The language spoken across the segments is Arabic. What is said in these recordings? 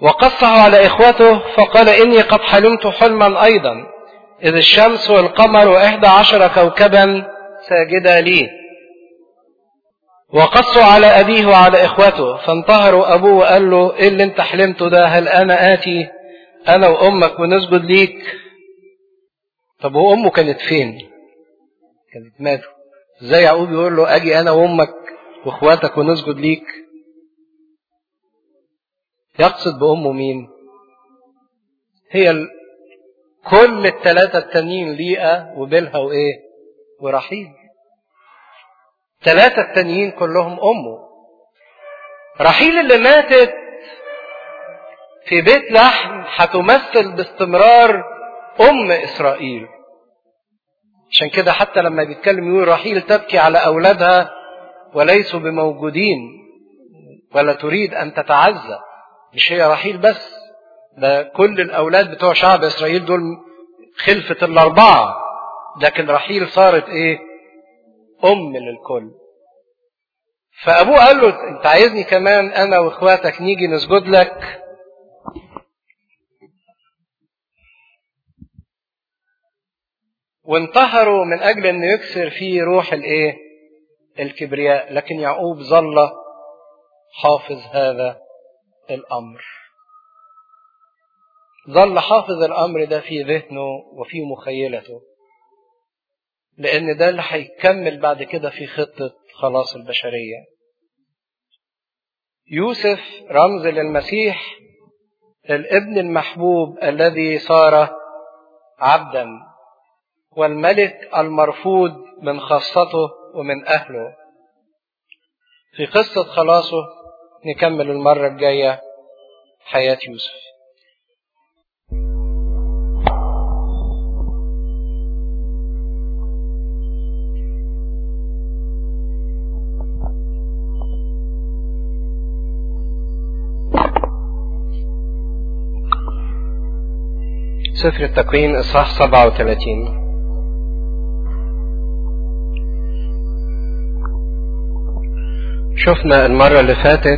وقصه على إخوته فقال إني قد حلمت حلما أيضا إذ الشمس والقمر و11 كوكبا ساجدا لي. وقصوا على أبيه وعلى إخوته فانتهروا أبوه وقال له إيه اللي انت حلمته ده؟ هل أنا آتي أنا وأمك ونسجد ليك؟ طب وأمه كانت فين؟ كانت ماتوا. ازاي يعقوب يقول له أجي أنا وأمك وإخواتك ونسجد ليك؟ يقصد بأمه مين؟ هي كل الثلاثة التانيين، ليئة وبلها وإيه؟ ورحيل. ثلاثة التانيين كلهم أمه. رحيل اللي ماتت في بيت لحم هتمثل باستمرار أم إسرائيل. عشان كده حتى لما بيتكلم يقول رحيل تبكي على أولادها وليسوا بموجودين ولا تريد أن تتعزى. مش هي رحيل بس، ده كل الأولاد بتوع شعب إسرائيل دول خلفة الأربعة، لكن رحيل صارت إيه؟ أم للكل. فأبوه قال له أنت عايزني كمان أنا وإخواتك نيجي نسجد لك؟ وانتهروا من أجل أن يكسر فيه روح الإيه؟ الكبرياء. لكن يعقوب ظل حافظ هذا الأمر، ظل حافظ الأمر ده في ذهنه وفي مخيلته، لأن ده اللي هيكمل بعد كده في خطة خلاص البشرية. يوسف رمز للمسيح، الابن المحبوب الذي صار عبدا، والملك المرفوض من خاصته ومن أهله. في قصة خلاصه نكمل المرة الجاية حياة يوسف. سفر التكوين إصحاح 37. شفنا المرة اللي فاتت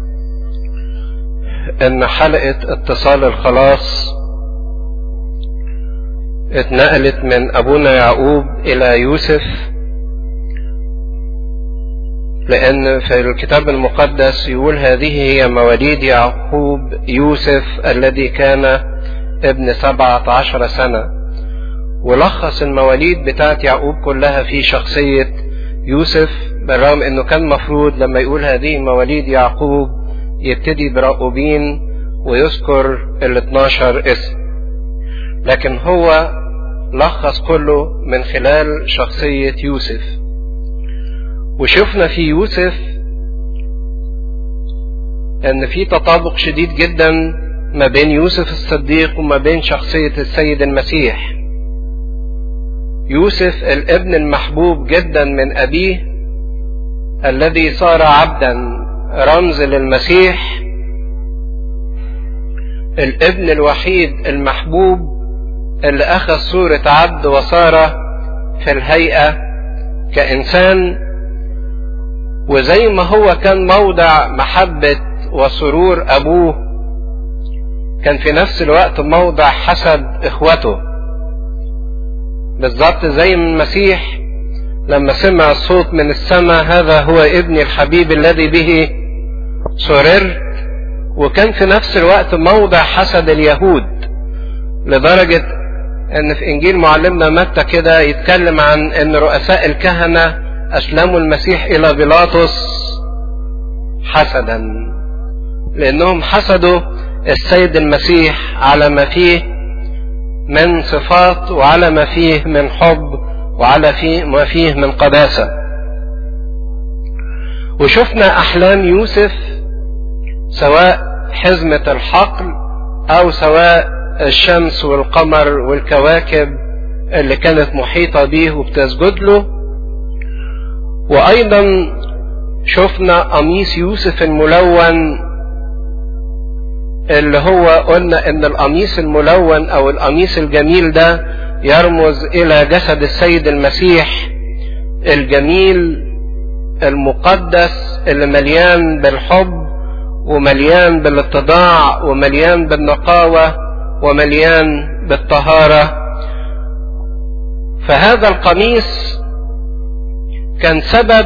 ان حلقة اتصال الخلاص اتنقلت من ابونا يعقوب الى يوسف، لان في الكتاب المقدس يقول هذه هي مواليد يعقوب يوسف الذي كان ابن 17 سنة، ولخص المواليد بتاعت يعقوب كلها في شخصية يوسف، بالرغم انه كان مفروض لما يقول هذه مواليد يعقوب يبتدي براؤوبين ويذكر ال 12 اسم، لكن هو لخص كله من خلال شخصية يوسف. وشفنا في يوسف ان في تطابق شديد جدا ما بين يوسف الصديق وما بين شخصية السيد المسيح. يوسف الابن المحبوب جدا من أبيه الذي صار عبدا، رمز للمسيح، الابن الوحيد المحبوب اللي أخذ صورة عبد وصار في الهيئة كإنسان، وزي ما هو كان موضع محبة وسرور أبوه كان في نفس الوقت موضع حسد إخوته. بالضبط زي ما المسيح لما سمع الصوت من السماء هذا هو ابني الحبيب الذي به سررت، وكان في نفس الوقت موضع حسد اليهود، لدرجة ان في انجيل معلمنا متى كده يتكلم عن ان رؤساء الكهنة اسلموا المسيح الى بيلاطس حسدا، لانهم حسدوا السيد المسيح على ما فيه من صفات وعلى ما فيه من حب وعلى ما فيه من قداسة. وشفنا أحلام يوسف سواء حزمة الحقل أو سواء الشمس والقمر والكواكب اللي كانت محيطة به وبتسجد له. وأيضا شفنا قميص يوسف الملون، اللي هو قلنا ان القميص الملون او القميص الجميل ده يرمز الى جسد السيد المسيح الجميل المقدس اللي مليان بالحب ومليان بالاتضاع ومليان بالنقاوة ومليان بالطهارة. فهذا القميص كان سبب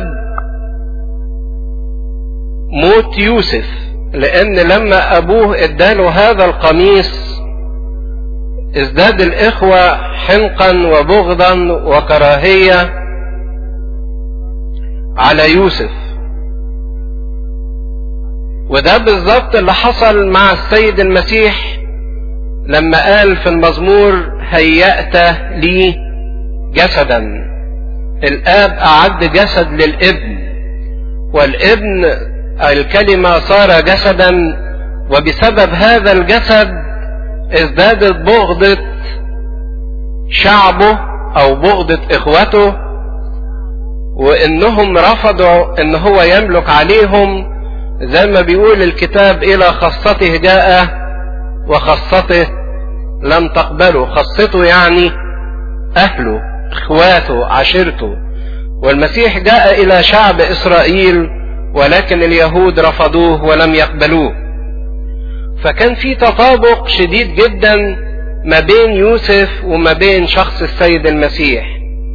موت يوسف، لأن لما أبوه اداله هذا القميص ازداد الإخوة حنقا وبغضا وكراهية على يوسف. وده بالظبط اللي حصل مع السيد المسيح لما قال في المزمور هيأت لي جسدا. الآب أعد جسد للابن، والابن الكلمة صار جسدا، وبسبب هذا الجسد ازدادت بغضة شعبه أو بغضة إخوته، وإنهم رفضوا إن هو يملك عليهم. زي ما بيقول الكتاب إلى خاصته جاء وخاصته لم تقبله. خاصته يعني أهله، إخواته، عشيرته. والمسيح جاء إلى شعب إسرائيل ولكن اليهود رفضوه ولم يقبلوه. فكان في تطابق شديد جدا ما بين يوسف وما بين شخص السيد المسيح.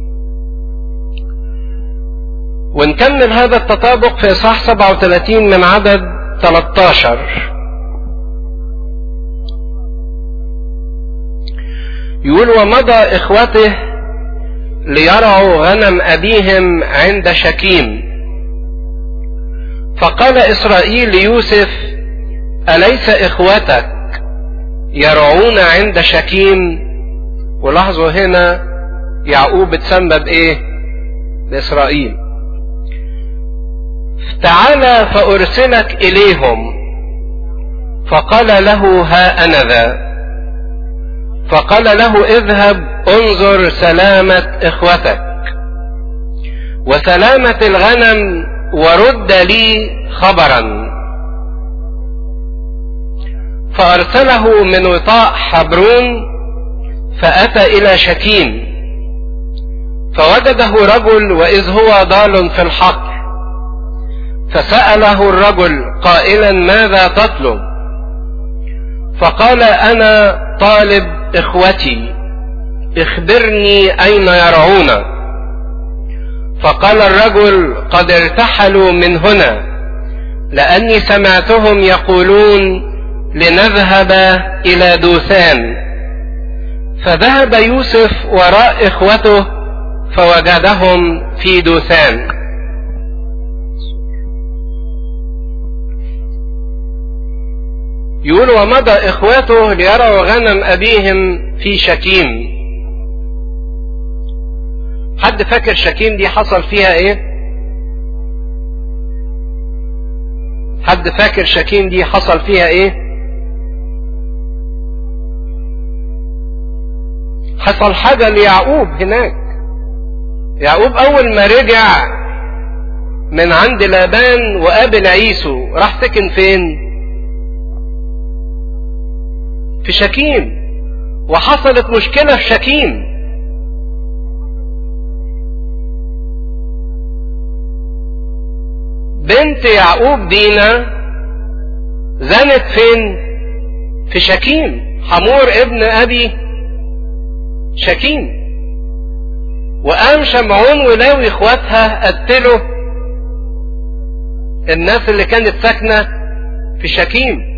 ونكمل هذا التطابق في إصحاح 37 من عدد 13. يقول ومضى إخوته ليرعوا غنم أبيهم عند شكيم، فقال إسرائيل ليوسف أليس إخوتك يرعون عند شكيم؟ ولاحظوا هنا يعقوب اتسمى بإيه؟ بإسرائيل. تعالى فأرسلك إليهم، فقال له ها أنا ذا. فقال له اذهب انظر سلامة إخوتك وسلامة الغنم ورد لي خبرا. فأرسله من وطاء حبرون فأتى إلى شكيم، فوجده رجل وإذ هو ضال في الحقل، فسأله الرجل قائلا ماذا تطلب؟ فقال أنا طالب إخوتي، اخبرني أين يرعون. فقال الرجل قد ارتحلوا من هنا، لأني سمعتهم يقولون لنذهب إلى دوثان. فذهب يوسف وراء إخوته فوجدهم في دوثان. يقول ومضى إخوته ليرعوا غنم أبيهم في شكيم. حد فاكر شكيم دي حصل فيها إيه؟ حد فاكر شكيم دي حصل فيها إيه؟ حصل حاجة ليعقوب هناك. يعقوب أول ما رجع من عند لابان وقابل عيسو راح سكن فين؟ في شكيم. وحصلت مشكلة في شكيم. بنت يعقوب دينا زنت فين؟ في شكيم. حمور ابن أبي شكيم. وقام شمعون ولاوي اخواتها قتلوا الناس اللي كانت ساكنة في شكيم.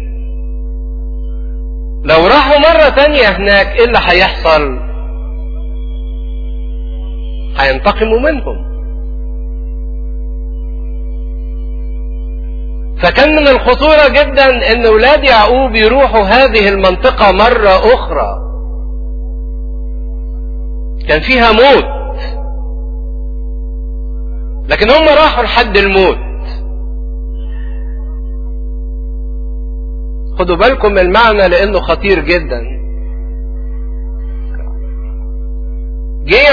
لو راحوا مرة تانية هناك ايه اللي هيحصل؟ هينتقموا منهم. فكان من الخطورة جدا ان اولاد يعقوب يروحوا هذه المنطقة مرة اخرى، كان فيها موت، لكن هم راحوا لحد الموت. خدوا بالكم من المعنى لانه خطير جدا. جه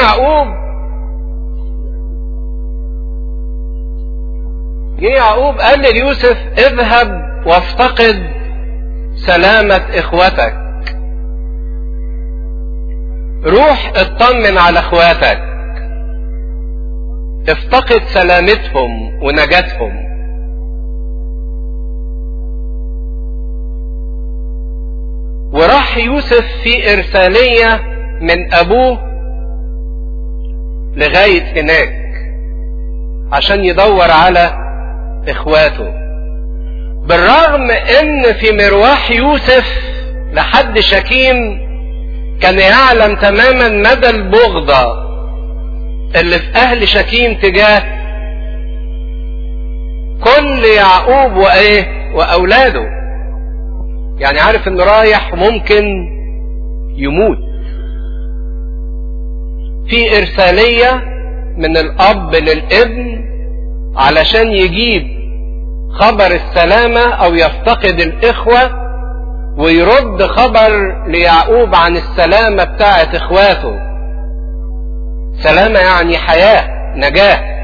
يعقوب قال ليوسف اذهب وافتقد سلامة اخوتك. روح اطمن على اخواتك، افتقد سلامتهم ونجاتهم. مروح يوسف في إرسالية من أبوه لغاية هناك عشان يدور على إخواته. بالرغم إن في مروح يوسف لحد شكيم كان يعلم تماما مدى البغضة اللي في أهل شكيم تجاه كل يعقوب وأولاده. يعني عارف إنه رايح ممكن يموت في إرسالية من الأب للابن علشان يجيب خبر السلامة أو يفتقد الإخوة ويرد خبر ليعقوب عن السلامة بتاعت إخواته. سلامة يعني حياة، نجاة.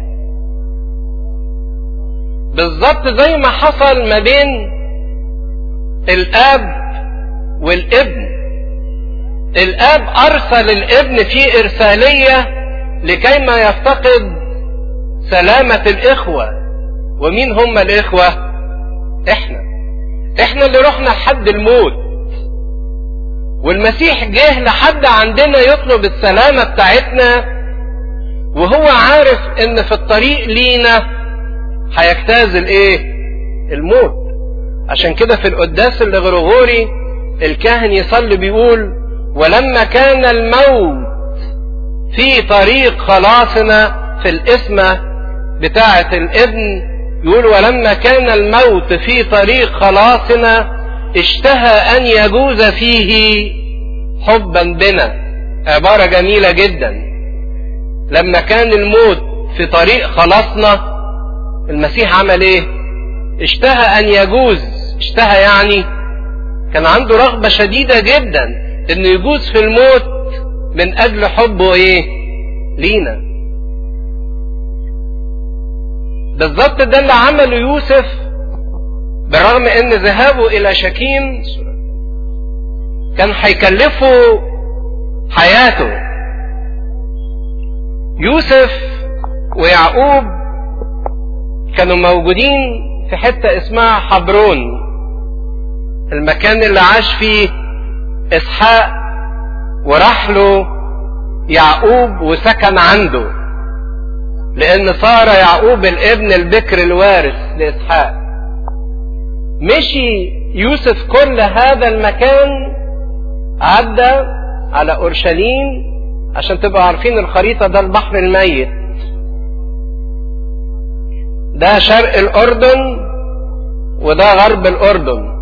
بالظبط زي ما حصل ما بين الآب والابن. الآب أرسل الابن في إرسالية لكي ما يفتقد سلامة الإخوة. ومين هم الإخوة؟ إحنا اللي رحنا لحد الموت، والمسيح جه لحد عندنا يطلب السلامة بتاعتنا، وهو عارف إن في الطريق لينا هيجتاز الموت. عشان كده في القداس الغرغوري الكاهن يصلي بيقول: ولما كان الموت في طريق خلاصنا، في الاسمة بتاعة الابن يقول: ولما كان الموت في طريق خلاصنا اشتهى أن يجوز فيه حبا بنا. عبارة جميلة جدا. لما كان الموت في طريق خلاصنا المسيح عمل اشتهى أن يجوز. اشتهى يعني كان عنده رغبة شديدة جدا انه يجوز في الموت من اجل حبه لينا. بالظبط ده اللي عمله يوسف، بالرغم ان ذهابه الى شكيم كان هيكلفه حياته. يوسف ويعقوب كانوا موجودين في حتة اسمها حبرون، المكان اللي عاش فيه إسحاق وراح له يعقوب وسكن عنده، لأن صار يعقوب الابن البكر الوارث لإسحاق. مشي يوسف كل هذا المكان، عدى على أورشليم. عشان تبقوا عارفين الخريطة، ده البحر الميت، ده شرق الأردن وده غرب الأردن.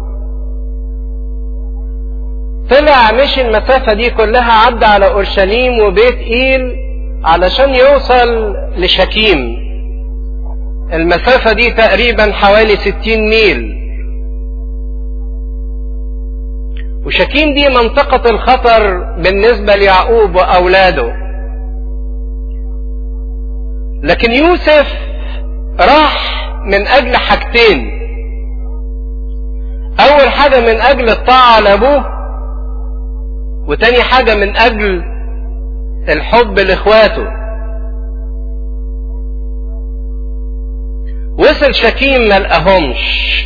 طلع مشي المسافة دي كلها، عدى على أورشليم وبيت إيل علشان يوصل لشكيم. المسافة دي تقريبا حوالي 60 ميل. وشكيم دي منطقة الخطر بالنسبة ليعقوب وأولاده. لكن يوسف راح من أجل حاجتين. أول حاجة من أجل الطاعة لأبوه، وتاني حاجة من أجل الحب لإخواته. وصل شكيم ما لقاهمش،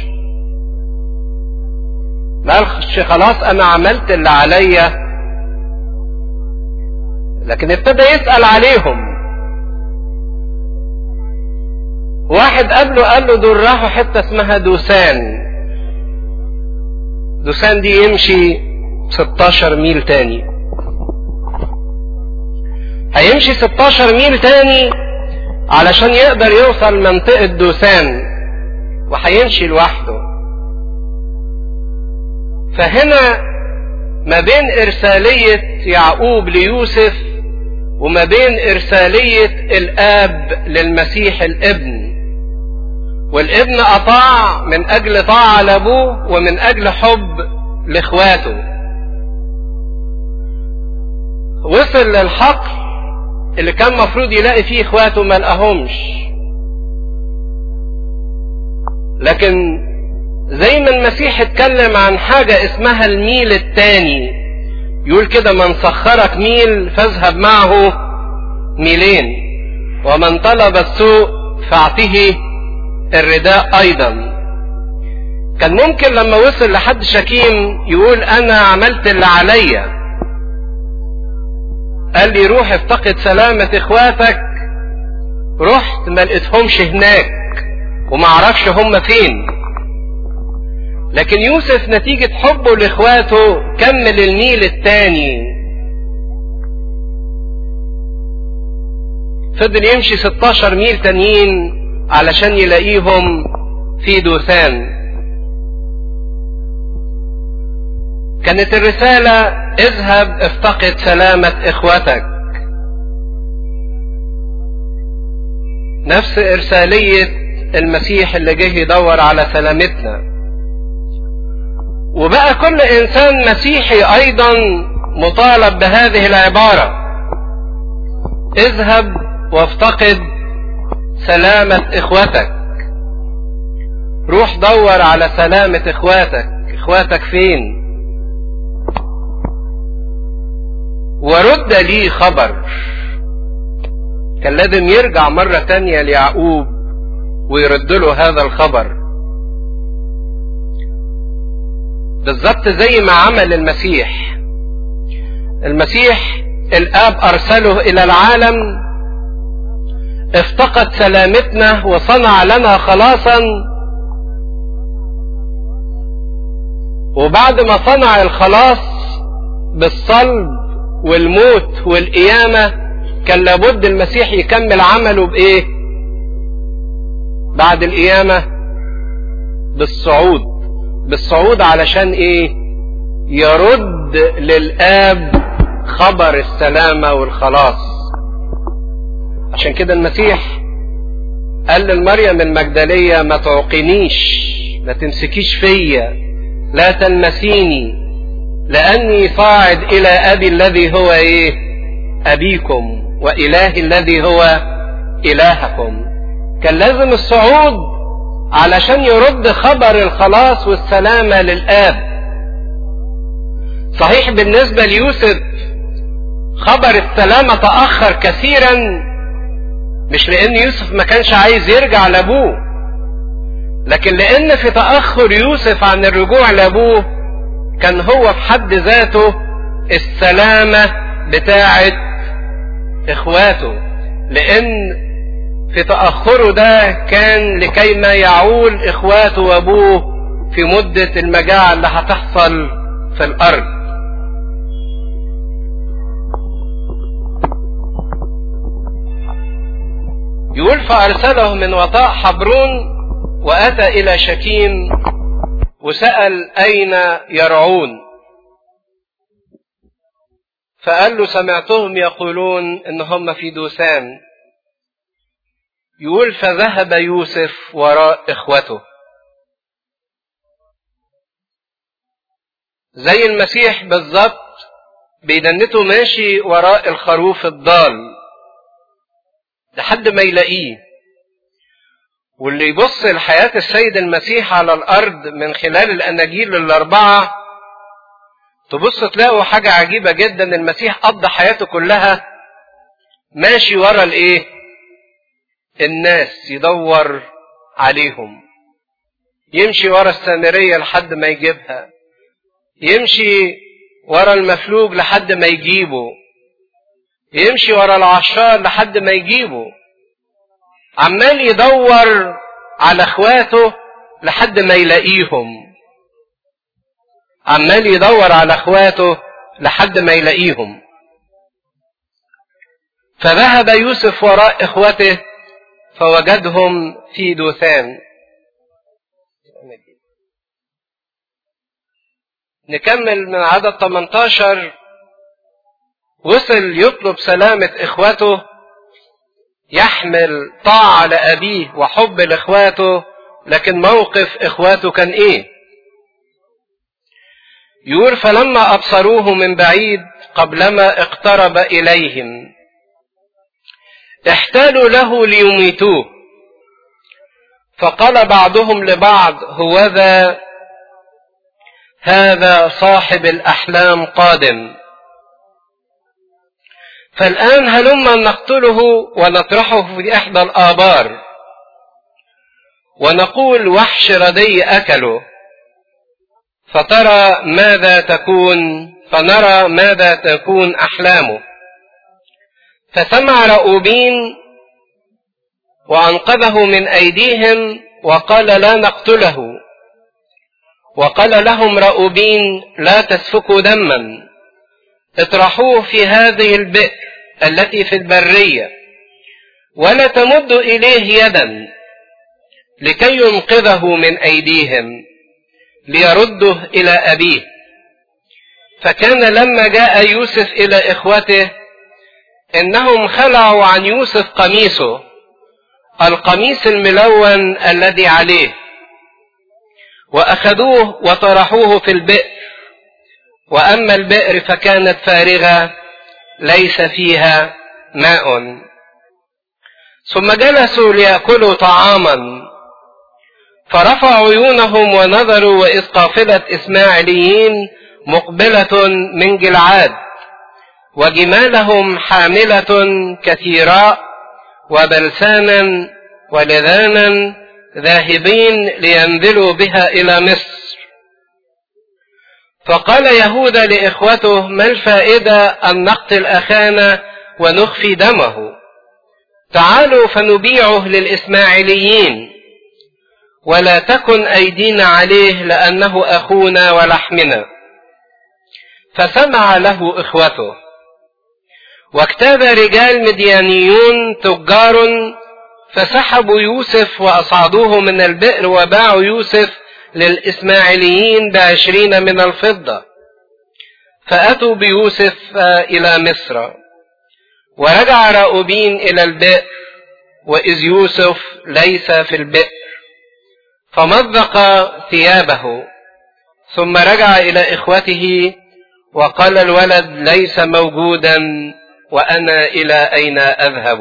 ما قالش خلاص أنا عملت اللي عليا، لكن ابتدى يسأل عليهم. واحد قبله قال له دول راحوا حتة اسمها دوسان. دوسان دي يمشي 16 ميل تاني. هيمشي 16 ميل تاني علشان يقدر يوصل منطقة دوسان، وهيمشي لوحده. فهنا ما بين إرسالية يعقوب ليوسف وما بين إرسالية الآب للمسيح الابن، والابن أطاع من أجل طاعة لأبوه ومن أجل حب لإخواته. وصل للحقل اللي كان مفروض يلاقي فيه إخواته ما لقاهمش. لكن زي ما المسيح اتكلم عن حاجة اسمها الميل التاني، يقول كده: من سخرك ميل فاذهب معه ميلين، ومن طلب السوء فاعطه الرداء ايضا. كان ممكن لما وصل لحد شكيم يقول انا عملت اللي عليا. قال لي روح افتقد سلامة اخواتك. رحت ما لقيتهمش هناك وما اعرفش هم فين. لكن يوسف نتيجة حبه لاخواته كمل الميل التاني، فضل يمشي 16 ميل تانيين علشان يلاقيهم في دوثان. كانت الرسالة اذهب افتقد سلامة اخوتك. نفس ارسالية المسيح اللي جه يدور على سلامتنا. وبقى كل انسان مسيحي ايضا مطالب بهذه العبارة: اذهب وافتقد سلامة اخوتك. روح دور على سلامة اخواتك. اخواتك فين؟ ورد لي خبر. كان لازم يرجع مرة تانية ليعقوب ويرد له هذا الخبر، بالضبط زي ما عمل المسيح. المسيح الآب أرسله إلى العالم، افتقد سلامتنا وصنع لنا خلاصا، وبعد ما صنع الخلاص بالصلب والموت والقيامة كان لابد المسيح يكمل عمله بإيه؟ بعد القيامة بالصعود علشان إيه؟ يرد للآب خبر السلامة والخلاص. عشان كده المسيح قال للمريم المجدلية: ما تعقنيش، ما تمسكيش فيا، لا تلمسيني، لأني صاعد إلى أبي الذي هو إيه؟ أبيكم، وإلهي الذي هو إلهكم. كان لازم الصعود علشان يرد خبر الخلاص والسلامة للآب. صحيح بالنسبة ليوسف خبر السلامة تأخر كثيرا، مش لأن يوسف ما كانش عايز يرجع لأبوه، لكن لأن في تأخر يوسف عن الرجوع لأبوه كان هو في حد ذاته السلامة بتاعة إخواته، لأن في تأخره ده كان لكي ما يعول إخواته وأبوه في مدة المجاعة اللي هتحصل في الأرض. يقول: فأرسله من وطاء حبرون وأتى إلى شكيم وسأل أين يرعون، فقال له: سمعتهم يقولون إن هم في دوثان. يقول: فذهب يوسف وراء إخوته. زي المسيح بالظبط بيدنته ماشي وراء الخروف الضال لحد ما يلاقيه. واللي يبص لحياة السيد المسيح على الأرض من خلال الأناجيل الأربعة تبص تلاقوا حاجة عجيبة جدا. المسيح قضى حياته كلها ماشي ورا الإيه؟ الناس، يدور عليهم، يمشي ورا السامرية لحد ما يجيبها، يمشي ورا المفلوج لحد ما يجيبه، يمشي ورا العشار لحد ما يجيبه. عمال يدور على اخواته لحد ما يلاقيهم، عمال يدور على اخواته لحد ما يلاقيهم. فذهب يوسف وراء اخوته فوجدهم في دوثان. نكمل من عدد 18. وصل يطلب سلامة اخواته، يحمل طاعة لأبيه وحب لإخواته، لكن موقف إخواته كان إيه؟ يقول: فلما أبصروه من بعيد قبلما اقترب إليهم احتالوا له ليميتوه، فقال بعضهم لبعض: هذا صاحب الأحلام قادم، فالآن هلما نقتله ونطرحه في إحدى الآبار ونقول: وحش ردي أكله، فنرى ماذا تكون أحلامه. فسمع رأوبين وأنقذه من أيديهم وقال لا نقتله. وقال لهم رأوبين لا تسفكوا دما، اطرحوه في هذه البئر التي في البرية، ولا تمدوا إليه يدا لكي ينقذه من أيديهم ليرده إلى أبيه. فكان لما جاء يوسف إلى إخوته إنهم خلعوا عن يوسف قميصه، القميص الملون الذي عليه، وأخذوه وطرحوه في البئر. وأما البئر فكانت فارغة ليس فيها ماء. ثم جلسوا ليأكلوا طعاما، فرفعوا عيونهم ونظروا، وإذ قافلة إسماعيليين مقبلة من جلعاد، وجمالهم حاملة كثيراء وبلسانا ولذانا ذاهبين لينزلوا بها إلى مصر. فقال يهوذا لإخوته ما الفائدة أن نقتل أخانا ونخفي دمه؟ تعالوا فنبيعه للإسماعيليين، ولا تكن أيدينا عليه لأنه أخونا ولحمنا. فسمع له إخوته. واجتاز رجال مديانيون تجار فسحبوا يوسف وأصعدوه من البئر، وباعوا يوسف للإسماعيليين ب20 من الفضة. فأتوا بيوسف إلى مصر. ورجع رأوبين إلى البئر، وإذ يوسف ليس في البئر، فمزق ثيابه. ثم رجع إلى إخوته وقال الولد ليس موجودا، وأنا إلى أين أذهب؟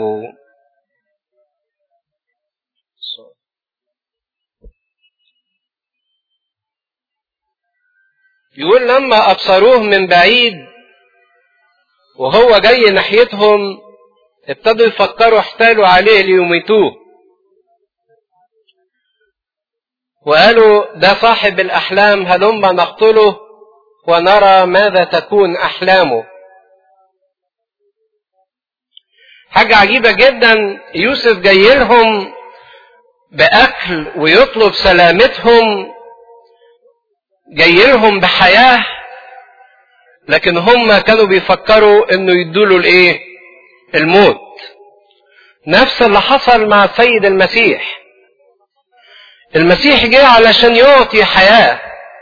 يقول لما أبصروه من بعيد وهو جاي ناحيتهم ابتدوا يفكروا احتالوا عليه ليميتوه، وقالوا ده صاحب الأحلام، هلما نقتله ونرى ماذا تكون أحلامه. حاجة عجيبة جدا، يوسف جاي لهم بأكل ويطلب سلامتهم، جاي لهم بحياة، لكن هم كانوا بيفكروا انه يدوله الايه؟ الموت. نفس اللي حصل مع السيد المسيح. المسيح جه علشان يعطي حياة،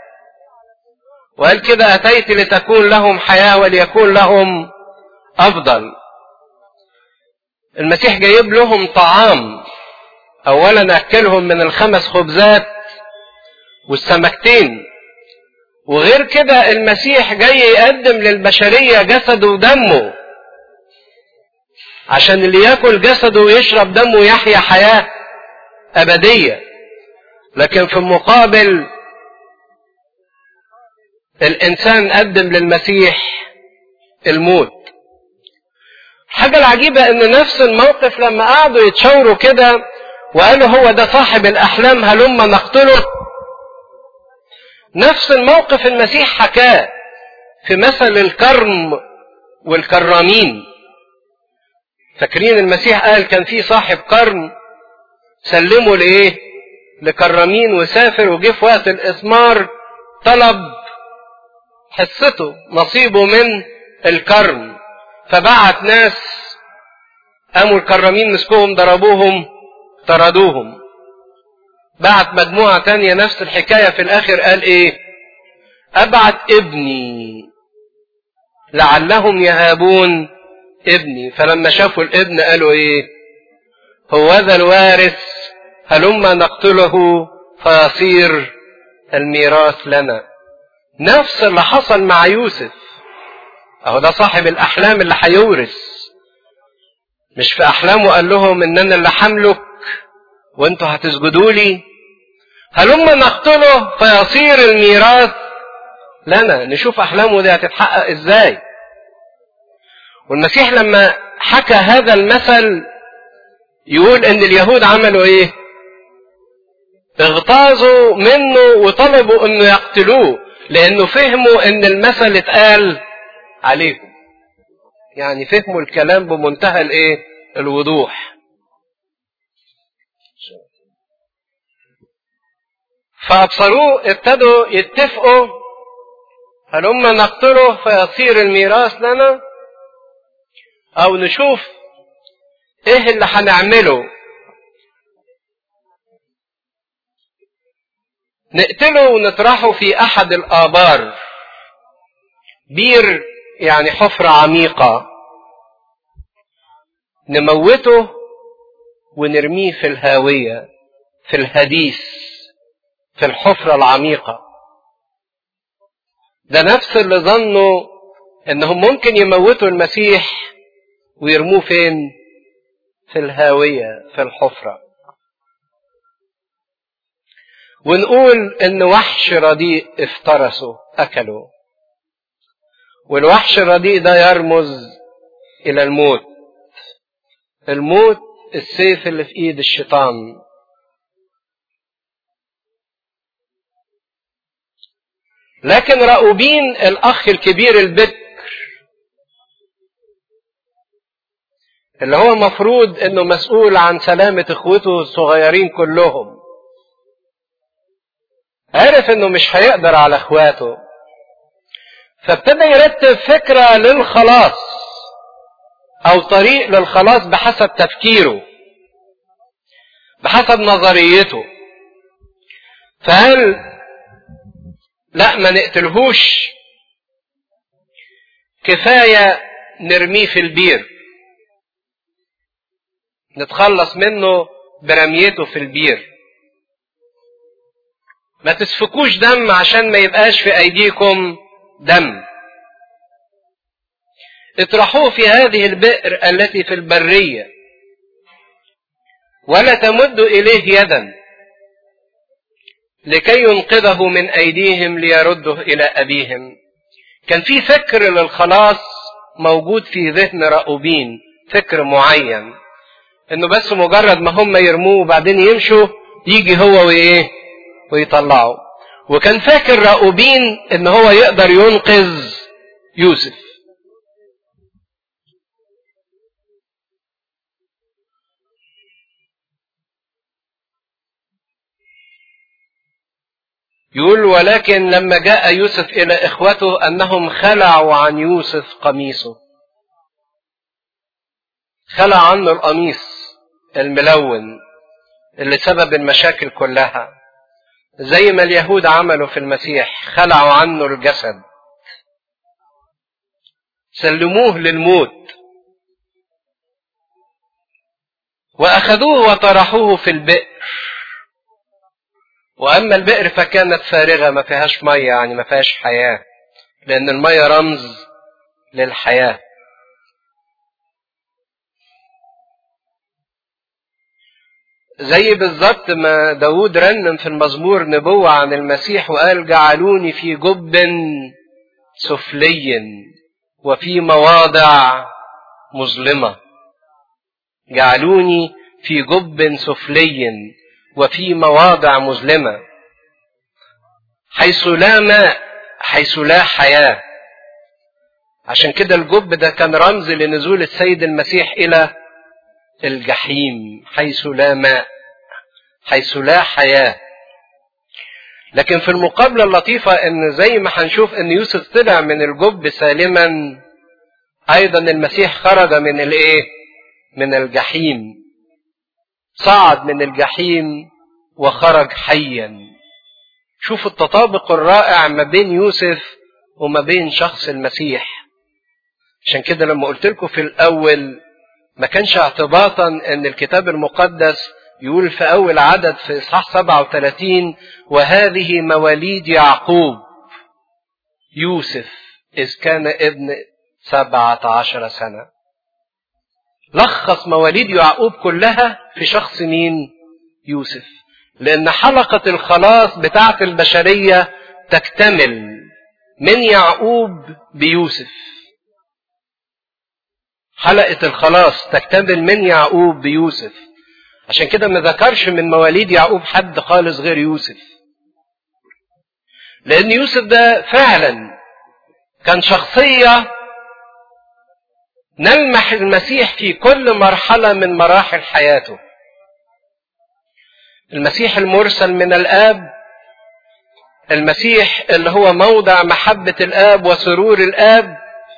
وقال كده أتيت لتكون لهم حياة وليكون لهم أفضل. المسيح جايب لهم طعام، أولا أكلهم من 5 خبزات والسمكتين، وغير كده المسيح جاي يقدم للبشرية جسده ودمه، عشان اللي ياكل جسده ويشرب دمه يحيا حياة أبدية. لكن في المقابل الإنسان قدم للمسيح الموت. الحاجة العجيبة ان نفس الموقف لما قعدوا يتشاوروا كده وقالوا هو ده صاحب الأحلام هلما نقتله، نفس الموقف المسيح حكاه في مثل الكرم والكرامين. فاكرين المسيح قال كان في صاحب كرم سلمه لإيه؟ لكرامين، وسافر وجه في وقت الإثمار طلب حصته نصيبه من الكرم، فبعت ناس قاموا الكرامين مسكوهم ضربوهم طردوهم. بعت مجموعة تانية نفس الحكاية، في الآخر قال إيه؟ أبعت ابني لعلهم يهابون ابني. فلما شافوا الابن قالوا إيه؟ هو ذا الوارث هلما نقتله فيصير الميراث لنا. نفس اللي حصل مع يوسف، اهو ده صاحب الأحلام اللي هيورث. مش في أحلامه قال لهم إن أنا اللي حملك وانتوا هتسجدوا لي، هلما نقتله فيصير الميراث لنا. نشوف أحلامه دي هتتحقق إزاي. والمسيح لما حكى هذا المثل يقول إن اليهود عملوا إيه؟ اغتاظوا منه وطلبوا إنه يقتلوه، لانه فهموا ان المثل اتقال عليهم. يعني فهموا الكلام بمنتهى الوضوح. فابصروه ابتدوا يتفقوا هلما نقتله فيصير الميراث لنا، او نشوف ايه اللي هنعمله، نقتله ونطرحه في احد الابار، بير يعني حفرة عميقة، نموته ونرميه في الهاوية، في الهديس، في الحفرة العميقة. ده نفس اللي ظنوا انهم ممكن يموتوا المسيح ويرموه فين؟ في الهاوية، في الحفرة. ونقول ان وحش رديء افترسه اكله، والوحش الرديء ده يرمز الى الموت. الموت السيف اللي في ايد الشيطان. لكن راؤوبين الاخ الكبير البكر اللي هو مفروض انه مسؤول عن سلامة اخوته الصغيرين كلهم، عرف انه مش هيقدر على اخواته، فابتدى يرتب فكرة للخلاص او طريق للخلاص بحسب تفكيره، بحسب نظريته. فقال لا، ما نقتلهوش، كفاية نرميه في البير، نتخلص منه برميته في البير. ما تسفكوش دم عشان ما يبقاش في ايديكم دم. اطرحوه في هذه البئر التي في البرية، ولا تمدوا اليه يدا لكي ينقذه من ايديهم ليرده الى ابيهم. كان في فكر للخلاص موجود في ذهن راؤوبين، فكر معين، انه بس مجرد ما هم يرموه وبعدين يمشوا يجي هو ويطلعه. وكان فاكر راؤوبين ان هو يقدر ينقذ يوسف. يقول ولكن لما جاء يوسف الى اخوته انهم خلعوا عن يوسف قميصه، خلع عنه القميص الملون اللي سبب المشاكل كلها، زي ما اليهود عملوا في المسيح، خلعوا عنه الجسد، سلموه للموت، واخذوه وطرحوه في البئر. واما البئر فكانت فارغة، ما فيهاش مية، يعني ما فيهاش حياة، لان المية رمز للحياة. زي بالظبط ما داود رنم في المزمور نبوة عن المسيح وقال جعلوني في جب سفلي وفي مواضع مظلمة. جعلوني في جب سفلي وفي مواضع مظلمة، حيث لا ماء، حيث لا حياة. عشان كده الجب ده كان رمز لنزول السيد المسيح إلى الجحيم، حيث لا ماء، حيث لا حياة. لكن في المقابلة اللطيفة ان زي ما هنشوف ان يوسف طلع من الجب سالما، ايضا المسيح خرج من الجحيم، صعد من الجحيم وخرج حيا. شوفوا التطابق الرائع ما بين يوسف وما بين شخص المسيح. عشان كده لما قلت لكم في الاول ما كانش اعتباطا ان الكتاب المقدس يقول في اول عدد في اصحاح 37 وهذه مواليد يعقوب يوسف اذ كان ابن 17 سنة. لخص مواليد يعقوب كلها في شخص مين؟ يوسف. لان حلقة الخلاص بتاعة البشرية تكتمل من يعقوب بيوسف. حلقة الخلاص تكتمل من يعقوب بيوسف. عشان كده ما ذكرش من مواليد يعقوب حد خالص غير يوسف. لأن يوسف ده فعلا كان شخصية نلمح المسيح في كل مرحلة من مراحل حياته. المسيح المرسل من الآب، المسيح اللي هو موضع محبة الآب وسرور الآب،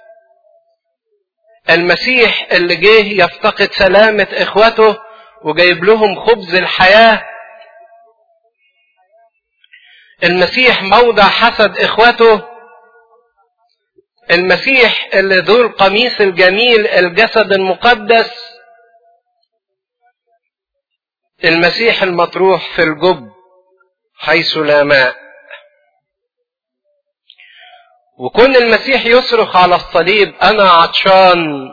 المسيح اللي جه يفتقد سلامة إخوته وجايب لهم خبز الحياة، المسيح موضع حسد إخوته، المسيح اللي ذو القميص الجميل الجسد المقدس، المسيح المطروح في الجب حيث لا ماء. وكون المسيح يصرخ على الصليب أنا عطشان،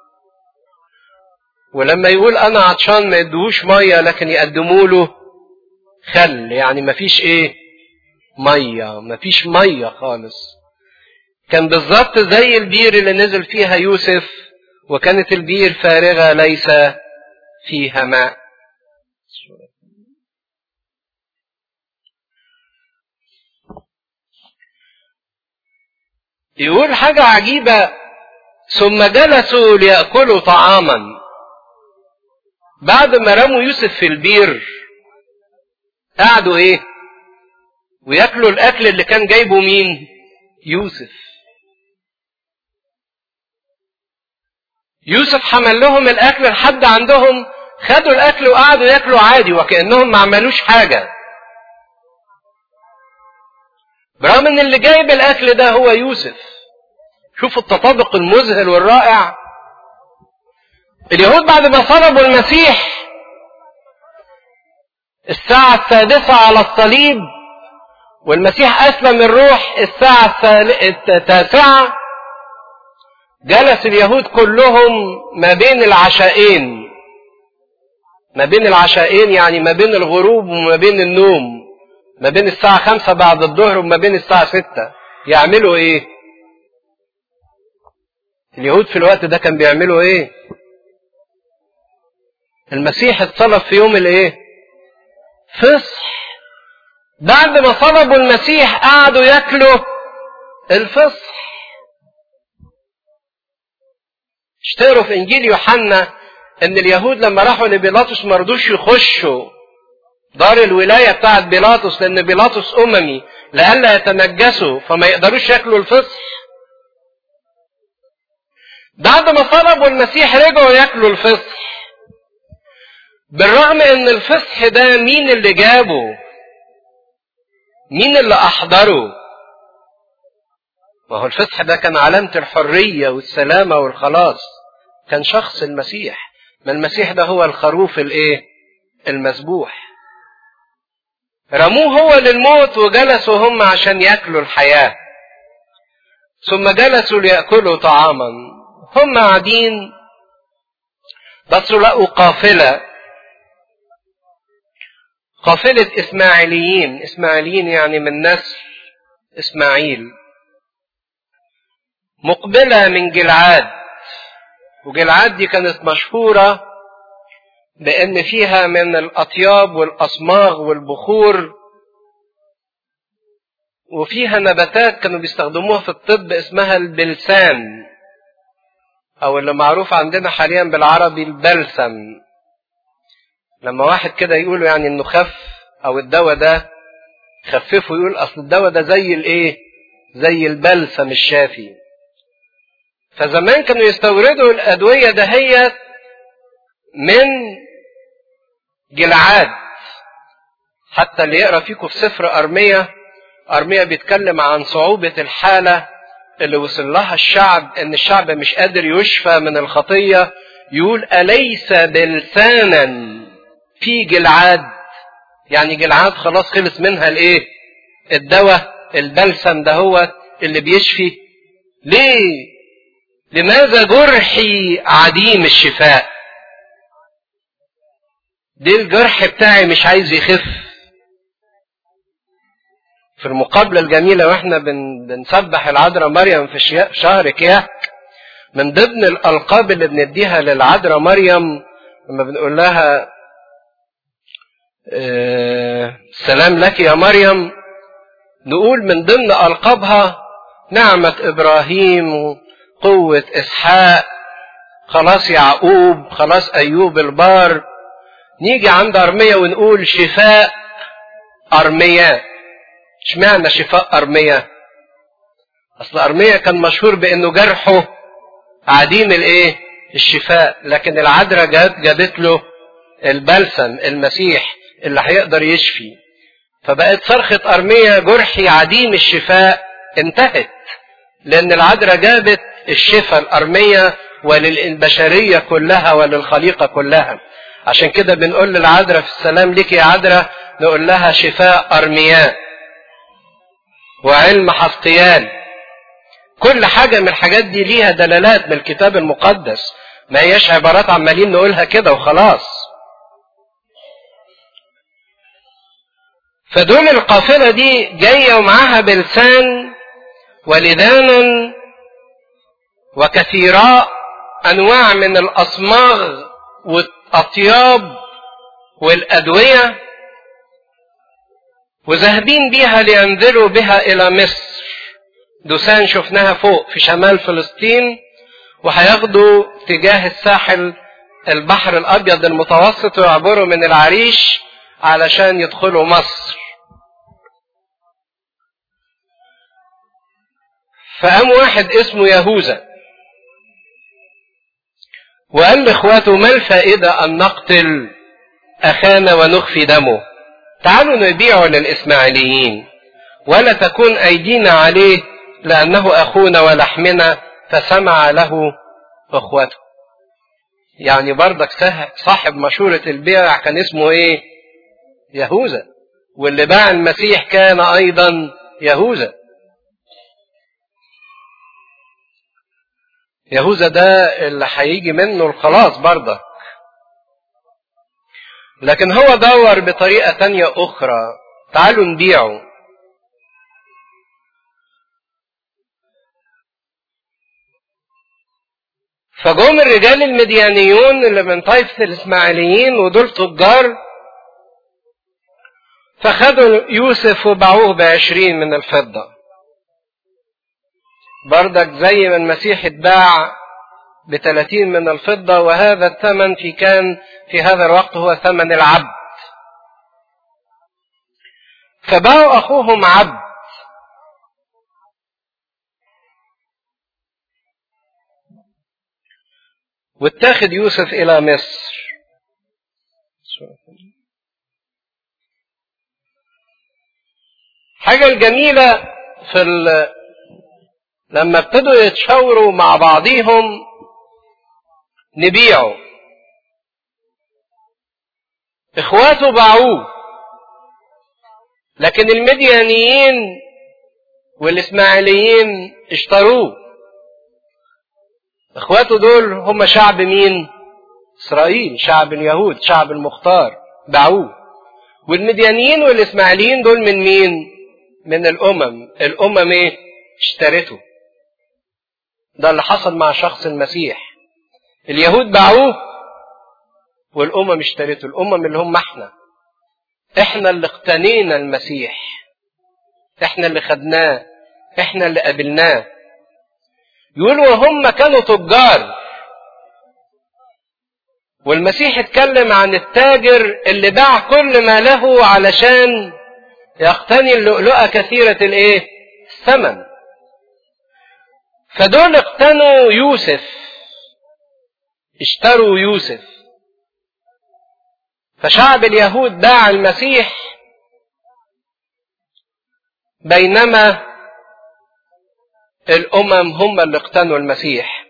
ولما يقول أنا عطشان ما يدوش مية لكن يقدموا له خل، يعني مفيش إيه؟ مية، مفيش مية خالص. كان بالظبط زي البير اللي نزل فيها يوسف وكانت البير فارغة ليس فيها ماء. يقول حاجة عجيبة، ثم جلسوا ليأكلوا طعاما. بعد ما رموا يوسف في البير قعدوا ايه؟ ويأكلوا الأكل اللي كان جايبه مين؟ يوسف. يوسف حمل لهم الأكل لحد عندهم، خدوا الأكل وقعدوا يأكلوا عادي وكأنهم ما عملوش حاجة، برغم ان اللي جايب الأكل ده هو يوسف. شوفوا التطابق المذهل والرائع. اليهود بعد ما صلبوا المسيح الساعة 6 على الصليب، والمسيح أسلم الروح الساعة 9، جلس اليهود كلهم ما بين العشاءين. ما بين العشاءين يعني ما بين الغروب وما بين النوم، ما بين الساعة 5 بعد الظهر وما بين الساعة 6. يعملوا ايه؟ اليهود في الوقت ده كان بيعملوا ايه؟ المسيح اتصلب في يوم الايه؟ فصح. بعد ما صلبوا المسيح قعدوا ياكلوا الفصح. اشتروا في انجيل يوحنا ان اليهود لما راحوا لبيلاطس ما رضوش يخشوا دار الولاية بتاعت بيلاطس، لان بيلاطس اممي لئلا يتنجسوا فما يقدروش ياكلوا الفصح. بعد ما صلبوا المسيح رجعوا ياكلوا الفصح، بالرغم ان الفصح ده مين اللي جابه؟ مين اللي احضره؟ ما هو الفصح ده كان علامة الحرية والسلامة والخلاص، كان شخص المسيح. ما المسيح ده هو الخروف الايه؟ المذبوح. رموه هو للموت وجلسوا هم عشان ياكلوا الحياة. ثم جلسوا ليأكلوا طعاما. هم قاعدين بس لقوا قافلة إسماعيليين. إسماعيليين يعني من نسل إسماعيل، مقبلة من جلعاد. وجلعاد دي كانت مشهورة بأن فيها من الأطياب والأصماغ والبخور، وفيها نباتات كانوا بيستخدموها في الطب اسمها البلسان، أو اللي معروف عندنا حاليا بالعربي البلسم. لما واحد كده يقول يعني إنه خف أو الدواء ده خففه، يقول أصل الدواء ده زي الإيه؟ زي البلسم الشافي. فزمان كانوا يستوردوا الأدوية دهيت من جلعاد. حتى اللي يقرأ فيكم في سفر أرميا بيتكلم عن صعوبة الحالة اللي وصل لها الشعب، ان الشعب مش قادر يشفى من الخطية. يقول أليس بلسانا في جلعاد؟ يعني جلعاد خلاص خلص منها الايه؟ الدواء البلسم ده هو اللي بيشفي. ليه؟ لماذا جرحي عديم الشفاء؟ دي الجرح بتاعي مش عايز يخف. في المقابلة الجميلة واحنا بنسبح العذراء مريم في شهر كياك، من ضمن الألقاب اللي بنديها للعذراء مريم لما بنقول لها سلام لك يا مريم، نقول من ضمن ألقابها نعمة إبراهيم وقوة إسحاق، خلاص يعقوب، خلاص أيوب البار. نيجي عند أرميا ونقول شفاء أرميا. اشمعنى شفاء أرميا؟ أصل أرميا كان مشهور بأنه جرحه عديم الشفاء، لكن العذراء جابت له البلسم المسيح اللي هيقدر يشفي. فبقت صرخة أرميا جرحي عديم الشفاء انتهت، لأن العذراء جابت الشفاء لأرميا وللبشرية كلها وللخليقة كلها. عشان كده بنقول للعذراء في السلام لك يا عذراء، نقول لها شفاء أرميا وعلم حسقيال. كل حاجة من الحاجات دي ليها دلالات من الكتاب المقدس، ما هياش عبارات عمالين نقولها كده وخلاص. فدول القافلة دي جاية ومعاها بلسان ولدانا وكثيراء أنواع من الأصماغ والأطياب والأدوية، وذاهبين بيها لينزلوا بها إلى مصر. دوسان شفناها فوق في شمال فلسطين، وهياخدوا تجاه الساحل البحر الأبيض المتوسط ويعبروا من العريش علشان يدخلوا مصر. فقام واحد اسمه يهوذا وقال لاخواته ما الفائدة ان نقتل اخانا ونخفي دمه، تعالوا نبيعه للاسماعيليين ولا تكون ايدينا عليه لانه اخونا ولحمنا. فسمع له اخوته. يعني برضك صاحب مشورة البيع كان اسمه يهوذا، واللي باع المسيح كان ايضا يهوذا. يهوذا ده اللي هيجي منه الخلاص برضك، لكن هو دور بطريقة تانية اخرى، تعالوا نبيعه. فجم الرجال المديانيون اللي من طائفة الاسماعيليين ودول تجار، فخدوا يوسف وباعوه ب20 من الفضة. بردك زي ما المسيح اتباع ب30 من الفضة، وهذا الثمن كان في هذا الوقت هو ثمن العبد. فباعوا أخوهم عبد، واتاخد يوسف إلى مصر. حاجة الجميلة لما ابتدوا يتشاوروا مع بعضيهم نبيعه، اخواته باعوه، لكن المديانيين والاسماعيليين اشتروه. اخواته دول هم شعب مين؟ اسرائيل، شعب اليهود، شعب المختار، باعوه. والمديانيين والاسماعيليين دول من مين؟ من الامم اشترته. ده اللي حصل مع شخص المسيح. اليهود باعوه والامم اشترته. الامم اللي هم احنا اللي اقتنينا المسيح، احنا اللي خدناه، احنا اللي قابلناه. يقولوا وهم كانوا تجار، والمسيح اتكلم عن التاجر اللي باع كل ما له علشان يقتني اللؤلؤة كثيرة الثمن. فدول اقتنوا يوسف، اشتروا يوسف. فشعب اليهود باع المسيح، بينما الامم هم اللي اقتنوا المسيح.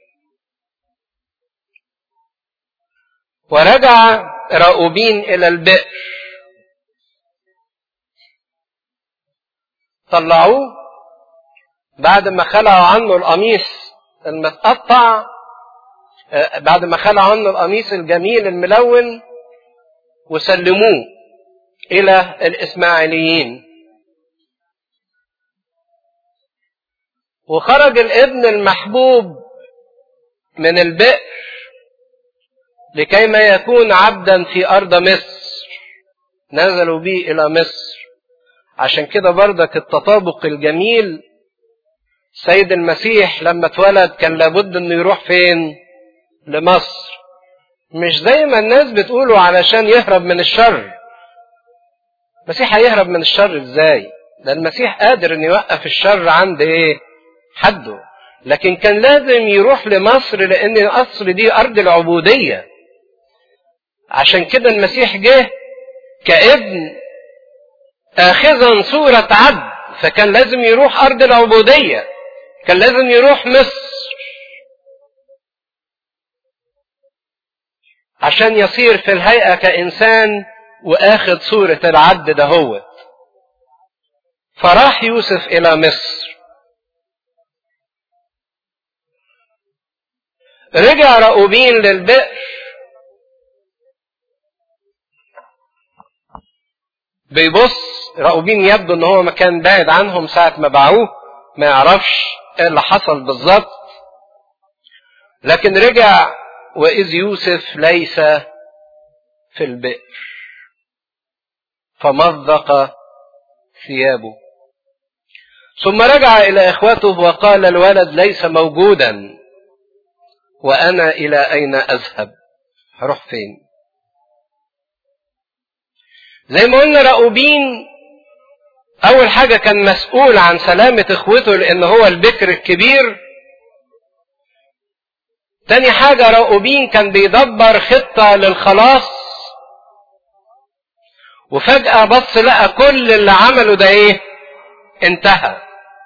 ورجع راؤوبين الى البئر، طلعوه بعد ما خلعوا عنه القميص المتقطع، بعد ما خلعوا عنه القميص الجميل الملون، وسلموه الى الاسماعيليين. وخرج الابن المحبوب من البئر لكي ما يكون عبدا في ارض مصر. نزلوا به الى مصر عشان كده برضك التطابق الجميل، سيد المسيح لما اتولد كان لابد انه يروح فين؟ لمصر. مش زي ما الناس بتقولوا علشان يهرب من الشر. المسيح هيهرب من الشر ازاي؟ ده المسيح قادر انه يوقف الشر عند ايه؟ حده. لكن كان لازم يروح لمصر لان مصر دي ارض العبودية. عشان كده المسيح جه كابن اخذا صورة عبد، فكان لازم يروح ارض العبودية، كان لازم يروح مصر عشان يصير في الهيئة كإنسان واخد صورة العبد دهوت. فراح يوسف الى مصر. رجع راؤوبين للبئر، بيبص راؤوبين يبدو ان هو مكان بعيد عنهم ساعة ما باعوه، ما يعرفش ايه اللي حصل بالظبط. لكن رجع واذ يوسف ليس في البئر، فمزق ثيابه. ثم رجع الى اخوته وقال الولد ليس موجودا، وانا الى اين اذهب؟ هروح فين؟ زي ما قلنا راؤوبين اول حاجة كان مسؤول عن سلامة اخوته لان هو البكر الكبير. تاني حاجة راؤوبين كان بيدبر خطة للخلاص، وفجأة بص لقى كل اللي عمله ده ايه؟ انتهى.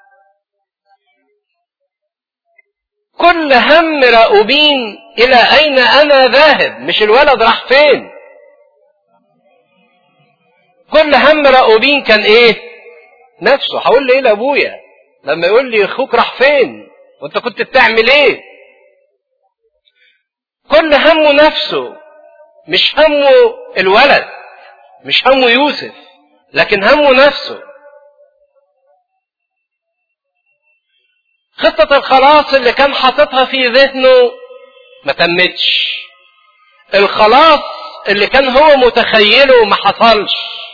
كل هم راؤوبين الى اين انا ذاهب، مش الولد راح فين. كل هم راؤوبين كان ايه؟ نفسه. هقول ايه لابويا لما يقول لي اخوك راح فين وانت كنت بتعمل ايه؟ كل همه نفسه، مش همه الولد، مش همه يوسف، لكن همه نفسه. خطة الخلاص اللي كان حاططها في ذهنه ما تمتش. الخلاص اللي كان هو متخيله ما حصلش.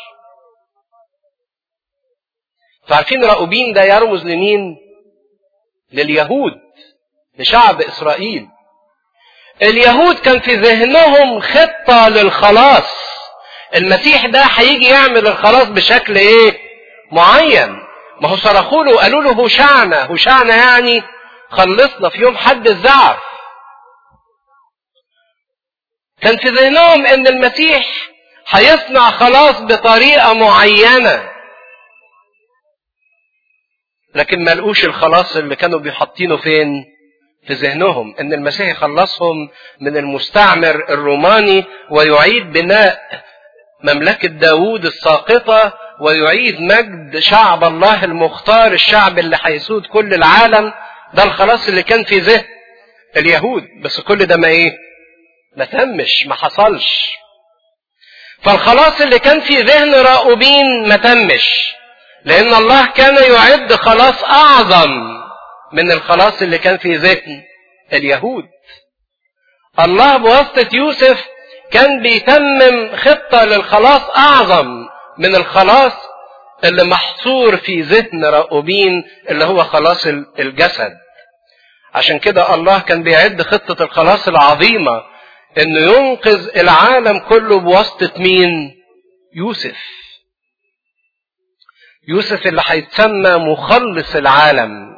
فعارفين راؤوبين ده يرمز لمين؟ لليهود، لشعب إسرائيل. اليهود كان في ذهنهم خطة للخلاص. المسيح ده هيجي يعمل الخلاص بشكل ايه؟ معين. ما هو صرخوا له وقالوا له هوشعنا، هوشعنا يعني خلصنا في يوم حد الزعف. كان في ذهنهم ان المسيح هيصنع خلاص بطريقة معينة، لكن ما لقوش الخلاص اللي كانوا بيحطينه فين؟ في ذهنهم ان المسيح يخلصهم من المستعمر الروماني ويعيد بناء مملكة داوود الساقطة ويعيد مجد شعب الله المختار، الشعب اللي هيسود كل العالم. ده الخلاص اللي كان في ذهن اليهود، بس كل ده ما ايه؟ ما تمش، ما حصلش. فالخلاص اللي كان في ذهن راؤوبين ما تمش، لان الله كان يعد خلاص اعظم من الخلاص اللي كان في ذهن اليهود. الله بواسطة يوسف كان بيتمم خطة للخلاص اعظم من الخلاص اللي محصور في ذهن راؤوبين اللي هو خلاص الجسد. عشان كده الله كان بيعد خطة الخلاص العظيمة انه ينقذ العالم كله بواسطة مين؟ يوسف. يوسف اللي هيتسمى مخلص العالم.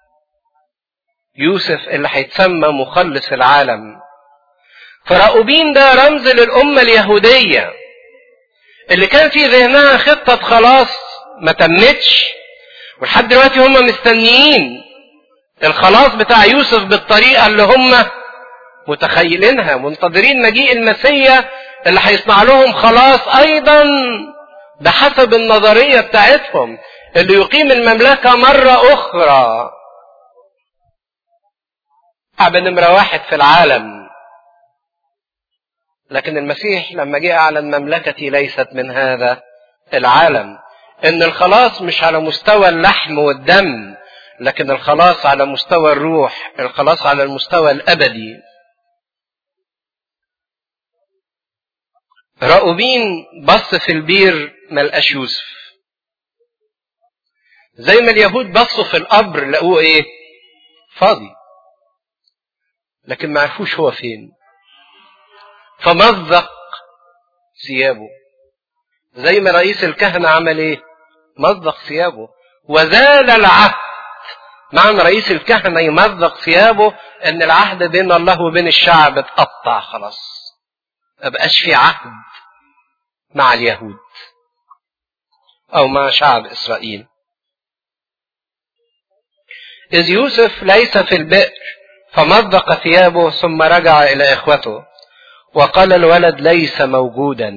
يوسف اللي هيتسمى مخلص العالم. فراؤوبين ده رمز للأمة اليهودية اللي كان في ذهنها خطة خلاص ما تمتش، ولحد دلوقتي هم مستنيين الخلاص بتاع يوسف بالطريقة اللي هم متخيلينها، منتظرين مجيء المسيح اللي هيصنع لهم خلاص ايضا بحسب النظرية بتاعتهم، اللي يقيم المملكة مرة اخرى. شعب نمرة واحد في العالم. لكن المسيح لما جاء اعلن مملكتي ليست من هذا العالم، ان الخلاص مش على مستوى اللحم والدم، لكن الخلاص على مستوى الروح، الخلاص على المستوى الابدي. راؤوبين بص في البير ما لقاش يوسف، زي ما اليهود بصوا في القبر لقوه ايه؟ فاضي، لكن ما عرفوش هو فين، فمزق ثيابه. زي ما رئيس الكهنة عمل ايه؟ مزق ثيابه وزال العهد. معنى رئيس الكهنة يمزق ثيابه ان العهد بين الله وبين الشعب اتقطع خلاص، ما بقاش في عهد مع اليهود او مع شعب اسرائيل. إذ يوسف ليس في البئر فمزق ثيابه ثم رجع إلى إخوته وقال الولد ليس موجودا.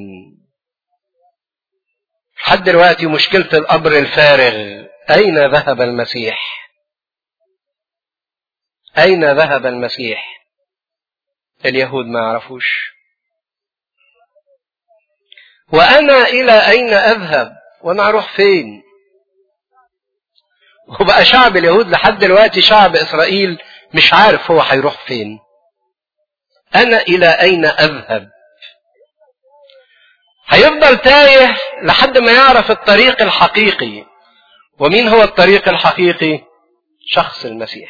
لحد دلوقتي مشكلة القبر الفارغ، أين ذهب المسيح؟ أين ذهب المسيح؟ اليهود ما يعرفوش. وأنا إلى أين أذهب؟ وأنا أروح فين؟ وبقى شعب اليهود لحد دلوقتي شعب إسرائيل مش عارف هو هيروح فين. أنا إلى أين أذهب؟ هيفضل تايه لحد ما يعرف الطريق الحقيقي. ومين هو الطريق الحقيقي؟ شخص المسيح.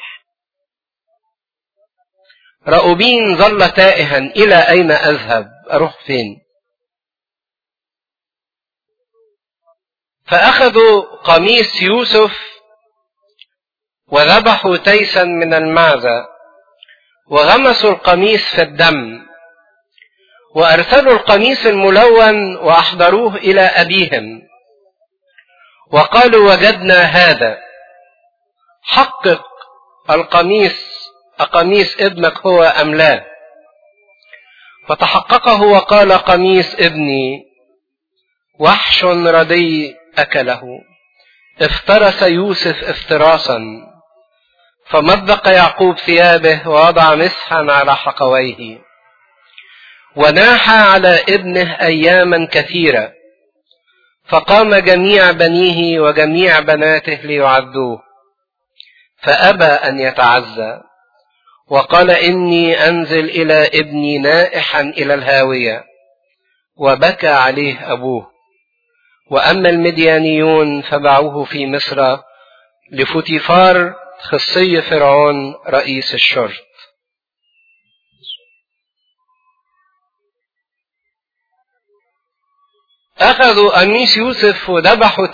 رأوبين ظل تائها، إلى أين أذهب؟ أروح فين؟ فأخذوا قميص يوسف وذبحوا تيسا من المعزة وغمسوا القميص في الدم وأرسلوا القميص الملون وأحضروه إلى أبيهم وقالوا وجدنا هذا، حقق أقميص ابنك هو أم لا؟ فتحققه وقال قميص ابني، وحش ردي أكله. افترس يوسف افتراسا فمزق يعقوب ثيابه ووضع مسحا على حقويه وناح على ابنه أياما كثيرة، فقام جميع بنيه وجميع بناته ليعزوه فأبى أن يتعزى وقال إني أنزل إلى ابني نائحا إلى الهاوية، وبكى عليه أبوه. وأما المديانيون فباعوه في مصر لفوتيفار خصي فرعون رئيس الشرط. أخذوا قميص يوسف وذبحوا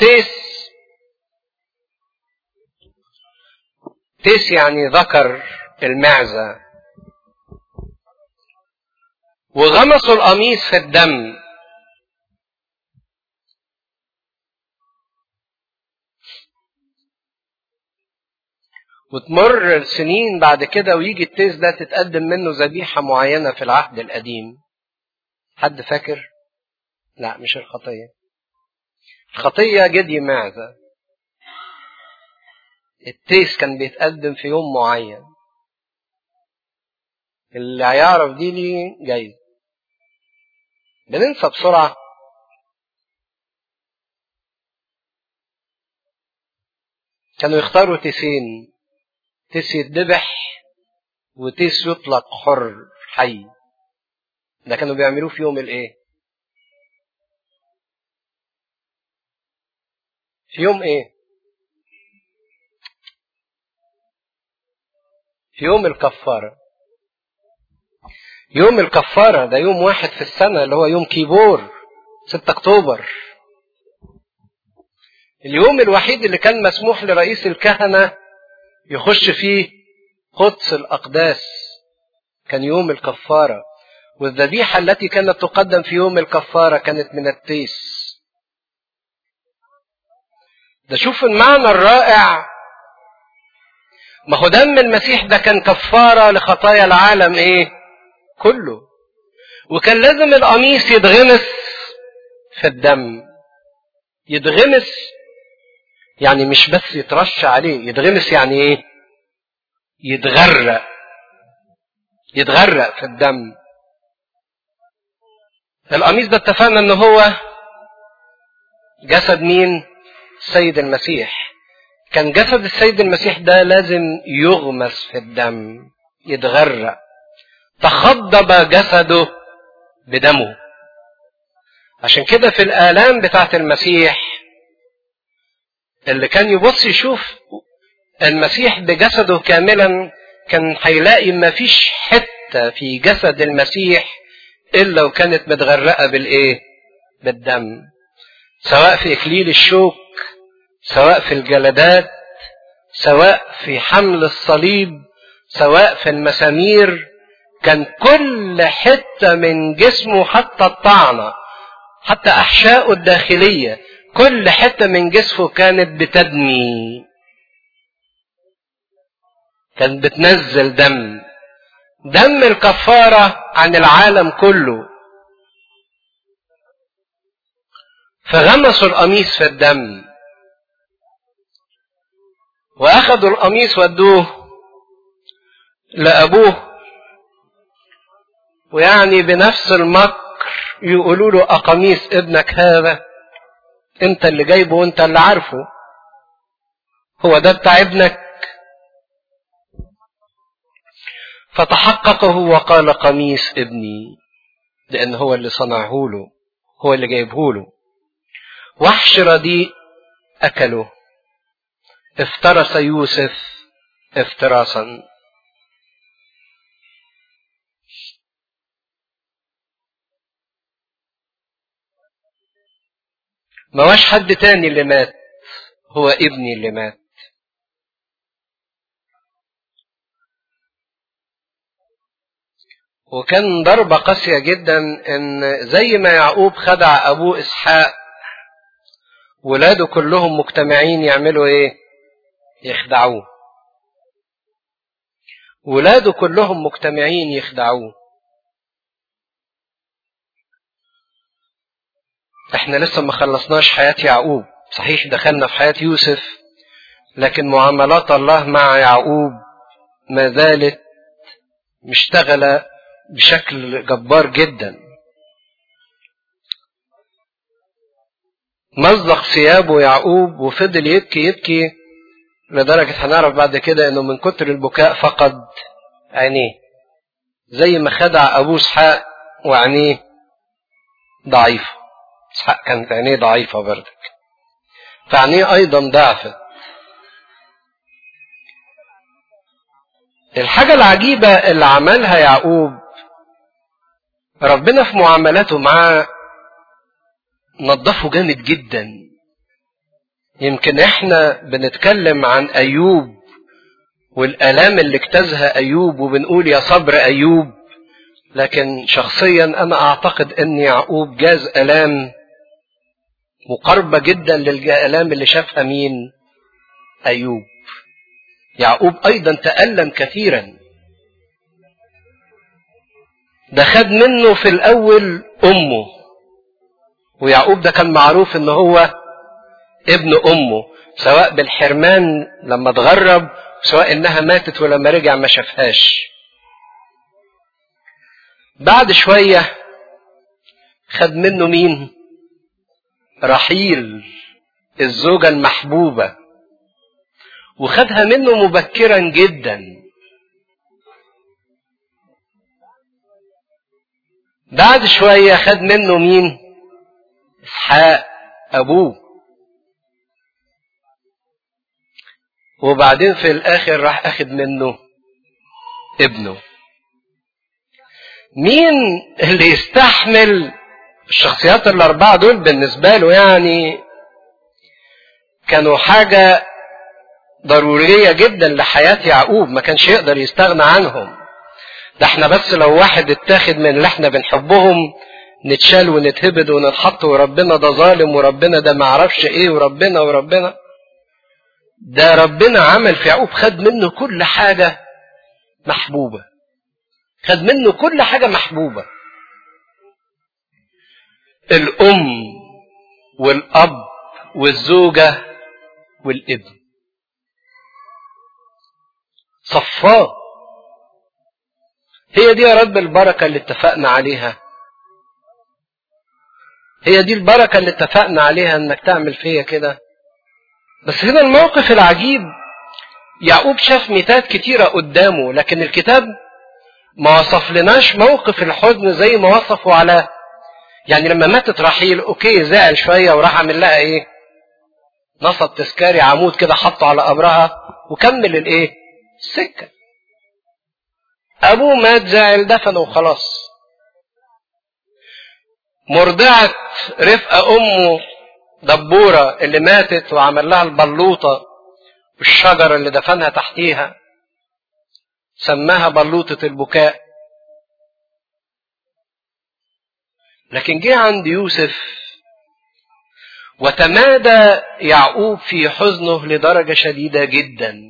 تيس يعني ذكر المعزة، وغمسوا القميص في الدم. وتمر السنين بعد كده ويجي التيس ده تتقدم منه ذبيحة معينة في العهد القديم. حد فاكر؟ لا مش الخطية. الخطية جدي معزة. التيس كان بيتقدم في يوم معين. اللي هيعرف دي لي جايز. بننسى بسرعة. كانوا يختاروا تيسين، تيس يتذبح وتيس يطلق حر حي. ده كانوا بيعملوه في يوم الايه؟ في يوم ايه؟ في يوم الكفارة. يوم الكفارة ده يوم واحد في السنة اللي هو يوم كيبور 6 أكتوبر. اليوم الوحيد اللي كان مسموح لرئيس الكهنة يخش فيه قدس الأقداس كان يوم الكفارة. والذبيحة التي كانت تقدم في يوم الكفارة كانت من التيس. ده شوف المعنى الرائع. ما هو دم المسيح ده كان كفارة لخطايا العالم ايه؟ كله. وكان لازم القميص يتغمس في الدم. يتغمس يعني مش بس يترش عليه، يتغمس يعني ايه؟ يتغرق في الدم. القميص ده اتفقنا ان هو جسد مين؟ السيد المسيح. كان جسد السيد المسيح ده لازم يغمس في الدم، يتغرق، تخضب جسده بدمه. عشان كده في الآلام بتاعت المسيح اللي كان يبص يشوف المسيح بجسده كاملا كان هيلاقي ما فيش حتة في جسد المسيح إلا وكانت متغرقة بالإيه؟ بالدم، سواء في إكليل الشوك، سواء في الجلدات، سواء في حمل الصليب، سواء في المسامير. كان كل حتة من جسمه، حتى الطعنة، حتى أحشائه الداخلية، كل حتة من جسمه كانت بتدمي، كانت بتنزل دم، دم الكفارة عن العالم كله. فغمسوا القميص في الدم، واخدوا القميص ودوه لابوه، ويعني بنفس المكر يقولوا له اقميص ابنك هذا؟ انت اللي جايبه وانت اللي عارفه، هو ده بتاع ابنك؟ فتحققه وقال قميص ابني، لان هو اللي صنعه له، هو اللي جايبه له. وحش رديء اكله، افترس يوسف افتراسا. ما واش حد تاني اللي مات، هو ابني اللي مات. وكان ضربة قاسية جدا، ان زي ما يعقوب خدع ابوه اسحاق، ولاده كلهم مجتمعين يعملوا ايه؟ يخدعوه. ولاده كلهم مجتمعين يخدعوه. احنا لسه ما خلصناش حياة يعقوب، صحيح دخلنا في حياة يوسف، لكن معاملات الله مع يعقوب ما زالت مشتغلة بشكل جبار جدا. مزق ثيابه يعقوب وفضل يبكي يبكي، لدرجة هنعرف بعد كده انه من كتر البكاء فقد عينيه، زي ما خدع ابوه اسحاق وعينيه ضعيفة. اسحاق كانت عينيه ضعيفة برضك، فعينيه ايضا ضعفت. الحاجة العجيبة اللي عملها يعقوب، ربنا في معاملاته معاه نظفه جامد جدا. يمكن احنا بنتكلم عن ايوب والآلام اللي اجتازها ايوب وبنقول يا صبر ايوب، لكن شخصيا انا اعتقد ان يعقوب جاز آلام مقاربة جدا للآلام اللي شافها مين؟ ايوب. يعقوب ايضا تألم كثيرا. ده خد منه في الاول امه، ويعقوب ده كان معروف ان هو ابن امه، سواء بالحرمان لما اتغرب، سواء انها ماتت ولما رجع ما شافهاش. بعد شوية خد منه مين؟ رحيل الزوجة المحبوبة، وخدها منه مبكرا جدا. بعد شوية خد منه مين؟ اسحاق ابوه. وبعدين في الاخر راح اخد منه ابنه. مين اللي يستحمل الشخصيات الاربعة دول؟ بالنسبة له يعني كانوا حاجة ضرورية جدا لحياة يعقوب، ما كانش يقدر يستغنى عنهم. ده احنا بس لو واحد اتاخد من اللي احنا بنحبهم نتشال ونتهبد ونتحط، وربنا ده ظالم، وربنا ده معرفش ايه، وربنا ده ربنا عمل في يعقوب، خد منه كل حاجة محبوبة، خد منه كل حاجة محبوبة. الأم والأب والزوجة والابن، صفاه. هي دي يا رب البركة اللي اتفقنا عليها، هي دي البركة اللي اتفقنا عليها انك تعمل فيا كده. بس هنا الموقف العجيب، يعقوب شاف ميتات كتيرة قدامه، لكن الكتاب ما وصف لناش موقف الحزن زي ما وصفه على، يعني لما ماتت رحيل اوكي زعل شوية وراح عمل لها ايه؟ نصب تذكاري عمود كده حطه على قبرها وكمل الايه؟ السكة. ابوه مات زعل دفنه وخلاص. مرضعة رفقة امه دبورة اللي ماتت وعمل لها البلوطة والشجرة اللي دفنها تحتيها سماها بلوطة البكاء. لكن جه عند يوسف وتمادى يعقوب في حزنه لدرجة شديدة جدا.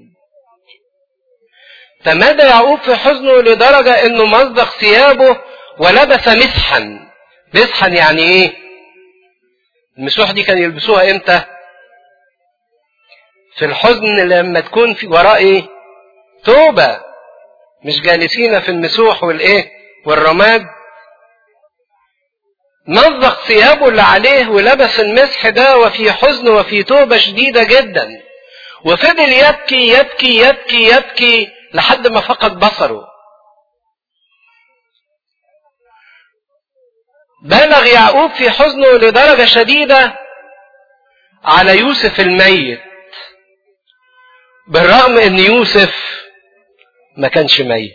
تمادى يعقوب في حزنه لدرجة انه مزق ثيابه ولبس مسحا. مسحا يعني ايه؟ المسوح دي كان يلبسوها امتى؟ في الحزن لما تكون في وراء ايه؟ توبة. مش جالسين في المسوح والايه؟ والرماد. مزق ثيابه اللي عليه ولبس المسح ده وفي حزن وفي توبة شديدة جدا. وفضل يبكي يبكي يبكي يبكي لحد ما فقد بصره. بالغ يعقوب في حزنه لدرجة شديدة على يوسف الميت، بالرغم ان يوسف ما كانش ميت.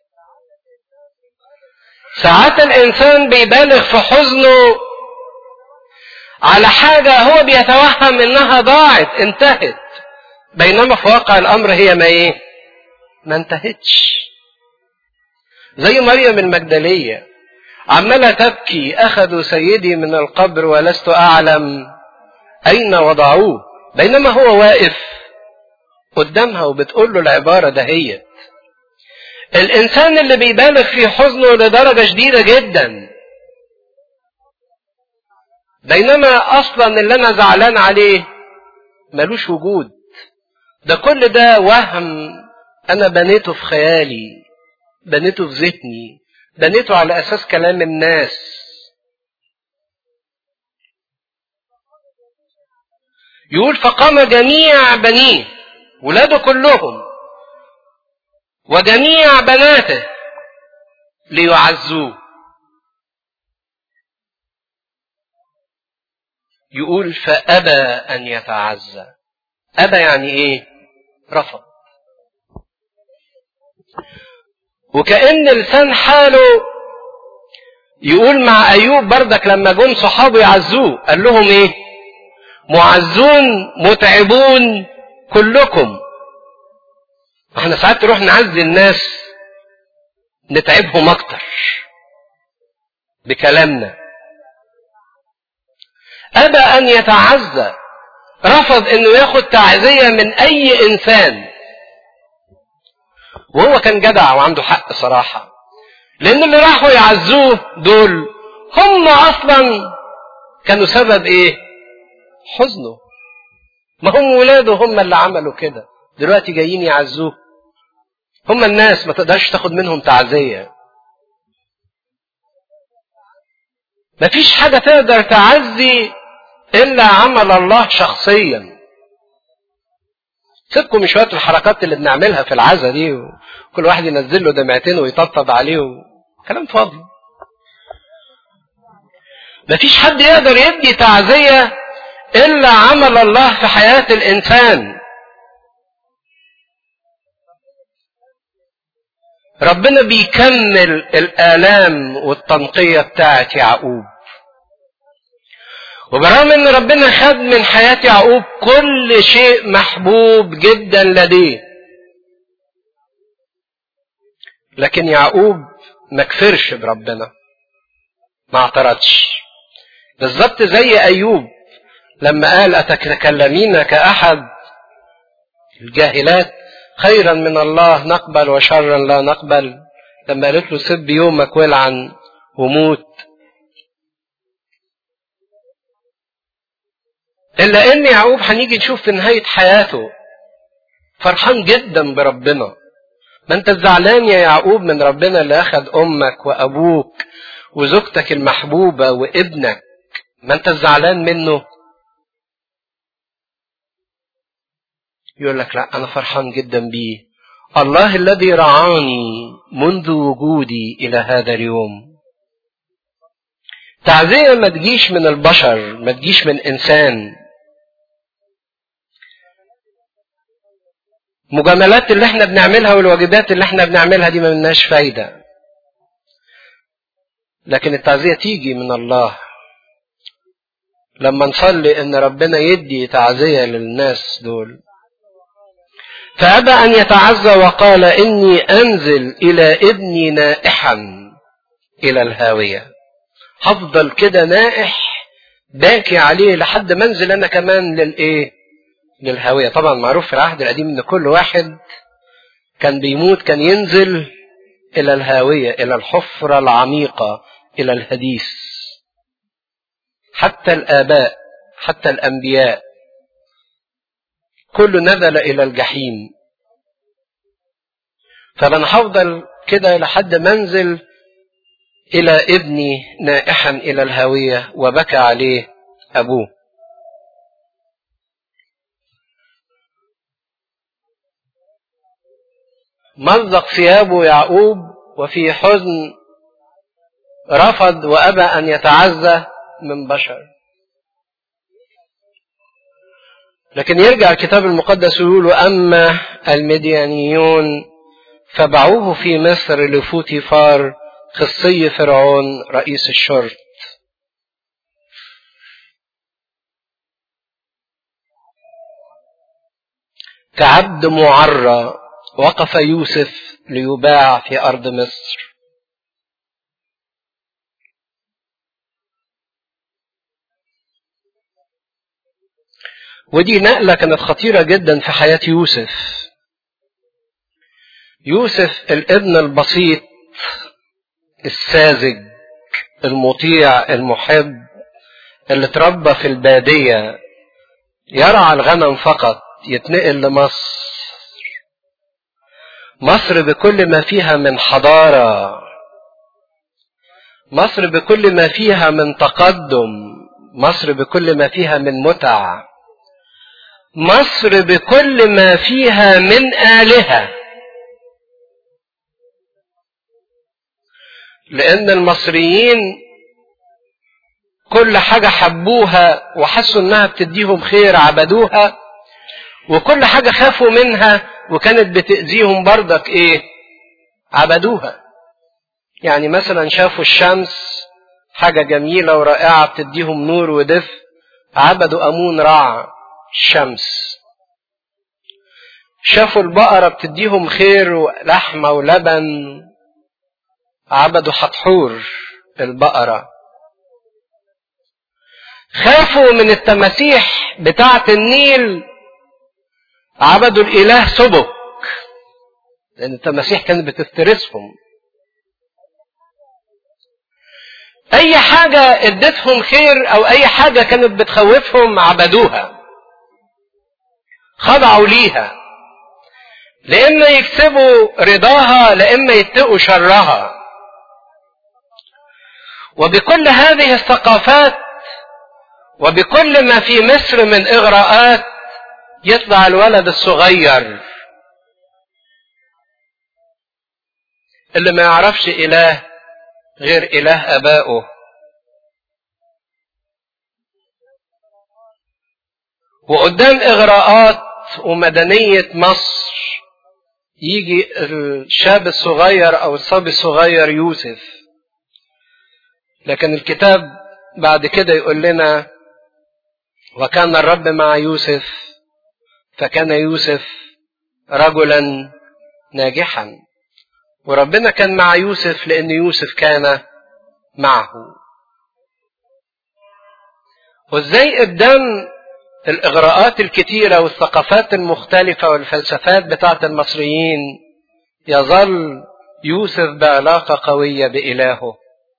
ساعات الانسان بيبالغ في حزنه على حاجة هو بيتوهم انها ضاعت انتهت، بينما في واقع الامر هي ما انتهتش. زي مريم المجدلية عمالة تبكي اخذوا سيدي من القبر ولست اعلم اين وضعوه، بينما هو واقف قدامها وبتقول له العبارة دهيت. الانسان اللي بيبالغ في حزنه لدرجة شديدة جدا بينما اصلا اللي انا زعلان عليه ملوش وجود، ده كل ده وهم انا بنيته في خيالي، بنيته في ذهني، بنيته على اساس كلام الناس. يقول فقام جميع بنيه ولاده كلهم وجميع بناته ليعزوه. يقول فأبى أن يتعزى. أبى يعني إيه؟ رفض. وكأن لسان حاله يقول مع أيوب بردك لما جم صحابه يعزوه قال لهم إيه؟ معزون متعبون كلكم. احنا ساعات نروح نعزي الناس نتعبهم اكتر بكلامنا. ابى ان يتعزى، رفض انه ياخد تعزية من اي انسان. وهو كان جدع وعنده حق صراحة، لان اللي راحوا يعزوه دول هم اصلا كانوا سبب ايه؟ حزنه. ما هم ولاده هم اللي عملوا كده، دلوقتي جايين يعزوه. هم الناس ما تقدرش تاخد منهم تعزية. مفيش حاجة تقدر تعزي إلا عمل الله شخصيا. سيبكم من شوية الحركات اللي بنعملها في العزة دي وكل واحد ينزل له دمعتين ويطبطب عليه كلام فاضي. مفيش حد يقدر يدي تعزية إلا عمل الله في حياة الإنسان. ربنا بيكمل الآلام والتنقية بتاعت يعقوب. وبرغم ان ربنا خد من حياة يعقوب كل شيء محبوب جدا لديه، لكن يعقوب ما كفرش بربنا، ما اعترضش. بالظبط زي ايوب لما قال اتتكلمين كأحد الجاهلات خيرا من الله نقبل وشرا لا نقبل، لما قالت له سب يومك والعن وموت. إلا إن يعقوب هنيجي نشوف في نهاية حياته فرحان جدا بربنا. ما أنت زعلان يا يعقوب من ربنا اللي أخذ أمك وأبوك وزوجتك المحبوبة وابنك، ما أنت زعلان منه؟ يقول لك لا أنا فرحان جدا بيه، الله الذي رعاني منذ وجودي إلى هذا اليوم. تعزية ما تجيش من البشر، ما تجيش من إنسان، المجاملات اللي احنا بنعملها والواجبات اللي احنا بنعملها دي ما مناش فايدة. لكن التعزية تيجي من الله لما نصلي ان ربنا يدي تعزية للناس دول. فأبى أن يتعزى وقال إني أنزل إلى ابني نائحا إلى الهاوية. هفضل كده نائح باكي عليه لحد ما انزل أنا كمان للهاوية. طبعا معروف في العهد القديم إن كل واحد كان بيموت كان ينزل إلى الهاوية، إلى الحفرة العميقة، إلى الهديث. حتى الآباء، حتى الأنبياء، كله نزل إلى الجحيم. فأنا هفضل كده لحد ما انزل إلى ابني نائحا إلى الهاوية. وبكى عليه أبوه. مزق ثيابه يعقوب وفي حزن رفض وأبى أن يتعزى من بشر. لكن يرجع الكتاب المقدس ويقول: أما المديانيون فباعوه في مصر لفوتيفار خصي فرعون رئيس الشرط. كعبد معرى وقف يوسف ليباع في أرض مصر. ودي نقلة كانت خطيرة جدا في حياة يوسف. يوسف الابن البسيط الساذج المطيع المحب اللي اتربى في البادية يرعى الغنم فقط، يتنقل لمصر. مصر بكل ما فيها من حضارة، مصر بكل ما فيها من تقدم، مصر بكل ما فيها من متع، مصر بكل ما فيها من آلهة. لأن المصريين كل حاجة حبوها وحسوا انها بتديهم خير عبدوها، وكل حاجة خافوا منها وكانت بتأذيهم برضك عبدوها. يعني مثلا شافوا الشمس حاجة جميلة ورائعة بتديهم نور ودفء، عبدوا أمون رع الشمس. شافوا البقرة بتديهم خير ولحمة ولبن، عبدوا حتحور البقرة. خافوا من التماسيح بتاعة النيل، عبدوا الإله سبك، لأن التماسيح كانت بتفترسهم. أي حاجة ادتهم خير أو أي حاجة كانت بتخوفهم عبدوها، خضعوا ليها، لإما يكسبوا رضاها لإما يتقوا شرها. وبكل هذه الثقافات وبكل ما في مصر من إغراءات يطلع الولد الصغير اللي ما يعرفش إله غير إله آبائه. وقدام إغراءات ومدنية مصر يجي الشاب الصغير أو الصبي الصغير يوسف. لكن الكتاب بعد كده يقول لنا: وكان الرب مع يوسف فكان يوسف رجلا ناجحا. وربنا كان مع يوسف لأن يوسف كان معه. وازاي قدام الإغراءات الكتيرة والثقافات المختلفة والفلسفات بتاعت المصريين يظل يوسف بعلاقة قوية بإلهه.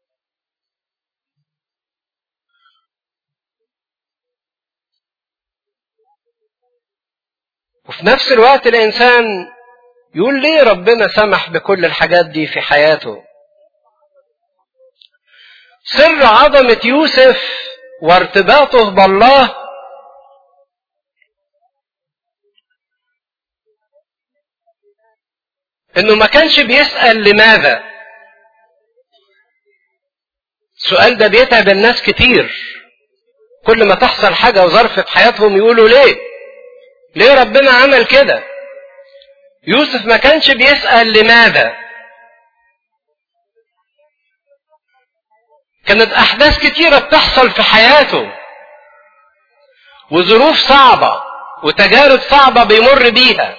وفي نفس الوقت الإنسان يقول: ليه ربنا سمح بكل الحاجات دي في حياته؟ سر عظمة يوسف وارتباطه بالله انه ما كانش بيسأل لماذا. السؤال ده بيتعب الناس كتير. كل ما تحصل حاجة وظرف في حياتهم يقولوا: ليه ربنا عمل كده؟ يوسف ما كانش بيسأل لماذا. كانت أحداث كتيرة بتحصل في حياته وظروف صعبة وتجارب صعبة بيمر بيها.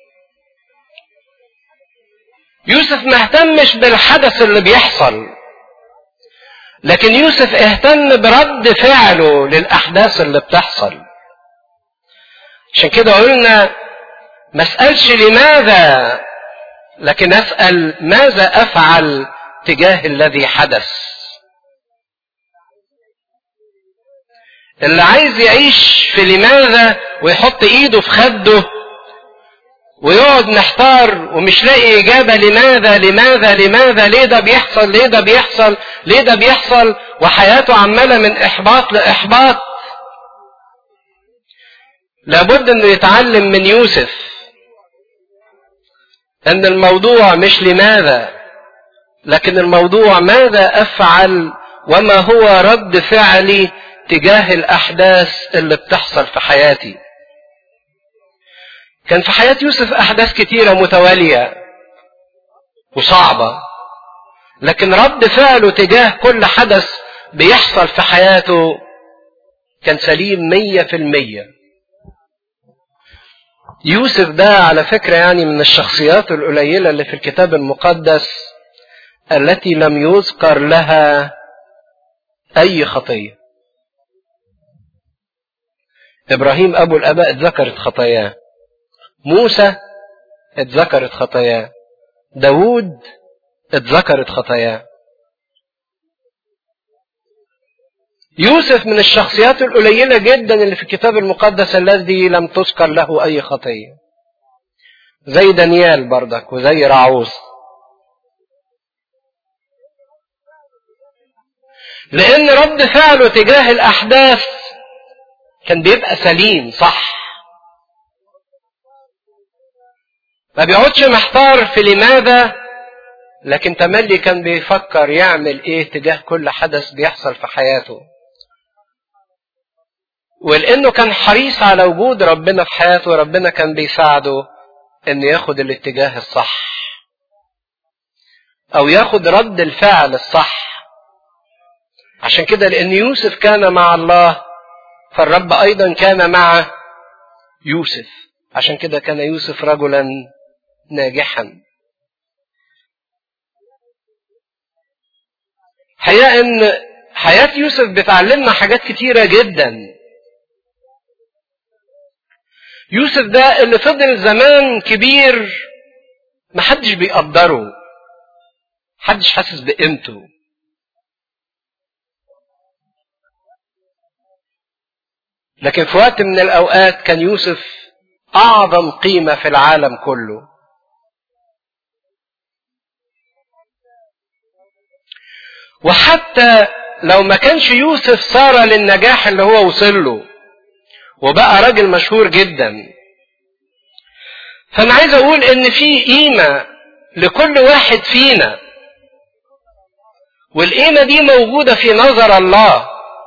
يوسف ما اهتمش بالحدث اللي بيحصل، لكن يوسف اهتم برد فعله للأحداث اللي بتحصل. عشان كده قلنا ما اسألش لماذا، لكن اسأل ماذا أفعل تجاه الذي حدث. اللي عايز يعيش في لماذا ويحط ايده في خده ويقعد محتار ومش لاقي اجابة لماذا لماذا لماذا، ليه ده بيحصل ليه ده بيحصل ليه ده بيحصل، وحياته عمالة من احباط لاحباط، لابد انه يتعلم من يوسف ان الموضوع مش لماذا، لكن الموضوع ماذا افعل وما هو رد فعلي تجاه الاحداث اللي بتحصل في حياتي. كان في حياة يوسف احداث كتيرة متوالية وصعبة، لكن رد فعله تجاه كل حدث بيحصل في حياته كان سليم 100%. يوسف ده على فكرة يعني من الشخصيات القليلة اللي في الكتاب المقدس التي لم يذكر لها اي خطية. ابراهيم ابو الاباء اتذكرت خطاياه، موسى اتذكرت خطاياه، داود اتذكرت خطاياه. يوسف من الشخصيات القليلة جدا اللي في الكتاب المقدس الذي لم تذكر له اي خطية، زي دانيال بردك وزي راعوس، لان رد فعله تجاه الاحداث كان بيبقى سليم صح، ما بيقعدش محتار في لماذا، لكن تملي كان بيفكر يعمل ايه تجاه كل حدث بيحصل في حياته. ولانه كان حريص على وجود ربنا في حياته، ربنا كان بيساعده انه ياخد الاتجاه الصح او ياخد رد الفعل الصح. عشان كده لان يوسف كان مع الله فالرب ايضا كان مع يوسف، عشان كده كان يوسف رجلا ناجحا. حقيقة ان حياة يوسف بتعلمنا حاجات كتيرة جدا. يوسف ده اللي فضل زمان كبير محدش بيقدره، محدش حاسس بقيمته، لكن في وقت من الاوقات كان يوسف اعظم قيمة في العالم كله. وحتى لو ما كانش يوسف صار للنجاح اللي هو وصل له وبقى راجل مشهور جدا، فانا عايز اقول ان في قيمة لكل واحد فينا، والقيمة دي موجودة في نظر الله.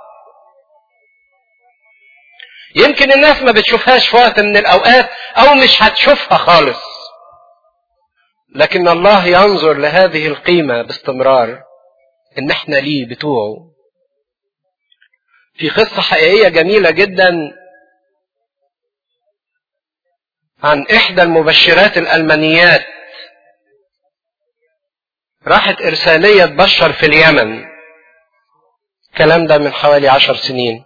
يمكن الناس ما بتشوفهاش في وقت من الاوقات او مش هتشوفها خالص، لكن الله ينظر لهذه القيمة باستمرار ان احنا ليه بتوعه. في قصة حقيقية جميلة جدا عن احدى المبشرات الالمانيات، راحت ارسالية تبشر في اليمن، الكلام ده من حوالي 10 سنين.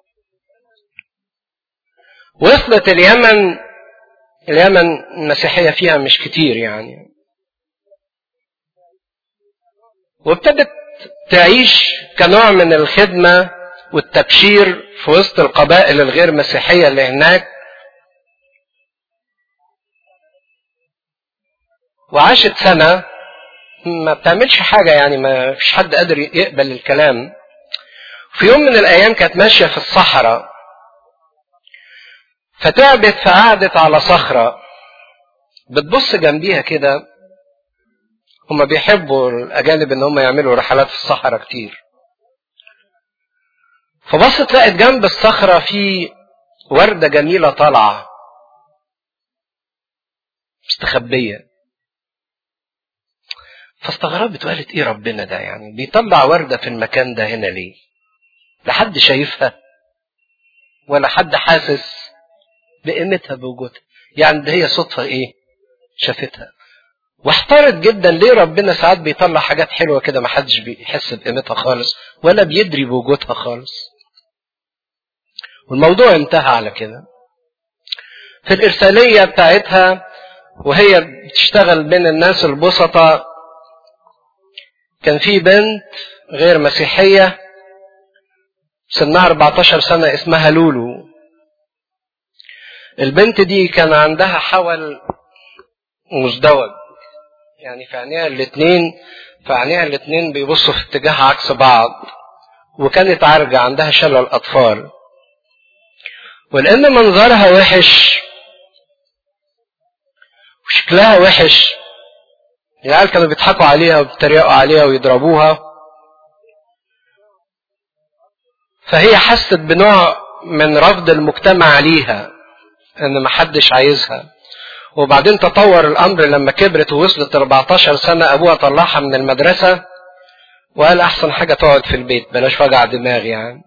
وصلت اليمن المسيحية فيها مش كتير يعني، وابتدت تعيش كنوع من الخدمة والتبشير في وسط القبائل الغير مسيحية اللي هناك. وعاشت سنة ما بتعملش حاجة يعني، ما فيش حد قادر يقبل الكلام. في يوم من الأيام كانت ماشية في الصحراء فتعبت، فقعدت على صخرة بتبص جنبيها كده. هما بيحبوا الأجانب إن هما يعملوا رحلات في الصحراء كتير. فبصت لقت جنب الصخرة في وردة جميلة طالعة، مستخبية. فاستغربت وقالت ايه ربنا ده يعني بيطلع وردة في المكان ده هنا ليه؟ لا حد شايفها ولا حد حاسس بقيمتها بوجودها، يعني ده هي صدفة ايه شافتها. واحتارت جدا ليه ربنا ساعات بيطلع حاجات حلوة كده ما حدش بيحس بقيمتها خالص ولا بيدري بوجودها خالص. والموضوع انتهى على كده. في الإرسالية بتاعتها وهي بتشتغل بين الناس البسطة كان في بنت غير مسيحية سنها 14 سنة اسمها لولو. البنت دي كان عندها حول مزدوج، يعني في عينيها الاتنين بيبصوا في اتجاه عكس بعض، وكانت عارجة عندها شلل الأطفال. ولأن منظرها وحش وشكلها وحش العيال كانوا بيضحكوا عليها وبيتريقوا عليها ويضربوها، فهي حست بنوع من رفض المجتمع ليها ان محدش عايزها. وبعدين تطور الامر لما كبرت ووصلت 14 سنة ابوها طلعها من المدرسة وقال احسن حاجة تقعد في البيت بلاش وجع دماغ يعني.